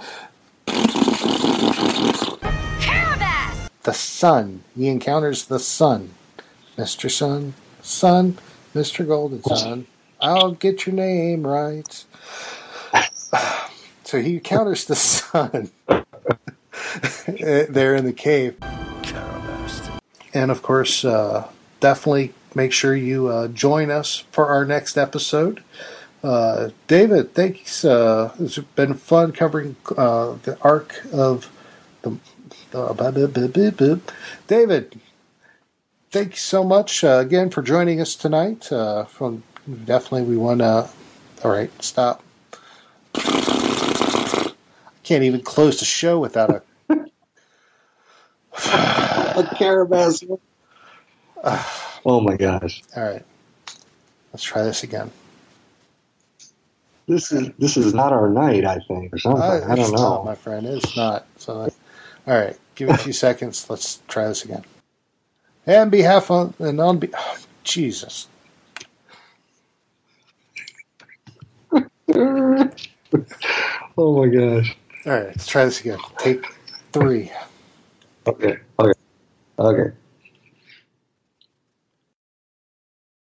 Carabas! The Sun. He encounters the Sun. Mister Sun, Sun, Mister Golden Sun, I'll get your name right. So he encounters the Sun there in the cave. And of course, uh, definitely make sure you uh, join us for our next episode. Uh, David, thanks. Uh, it's been fun covering uh, the arc of the. the David. Thank you so much uh, again for joining us tonight. Uh, from definitely, we want to. All right, stop. I can't even close the show without a. a Carabas. Oh my gosh! All right, let's try this again. This is this is not our night, I think, or something. Uh, I don't know, not, my friend. It's not. So, all right, give me a few seconds. Let's try this again. And behalf on and on be oh, Jesus. Oh my gosh. All right, let's try this again. Take three. Okay. Okay. Okay.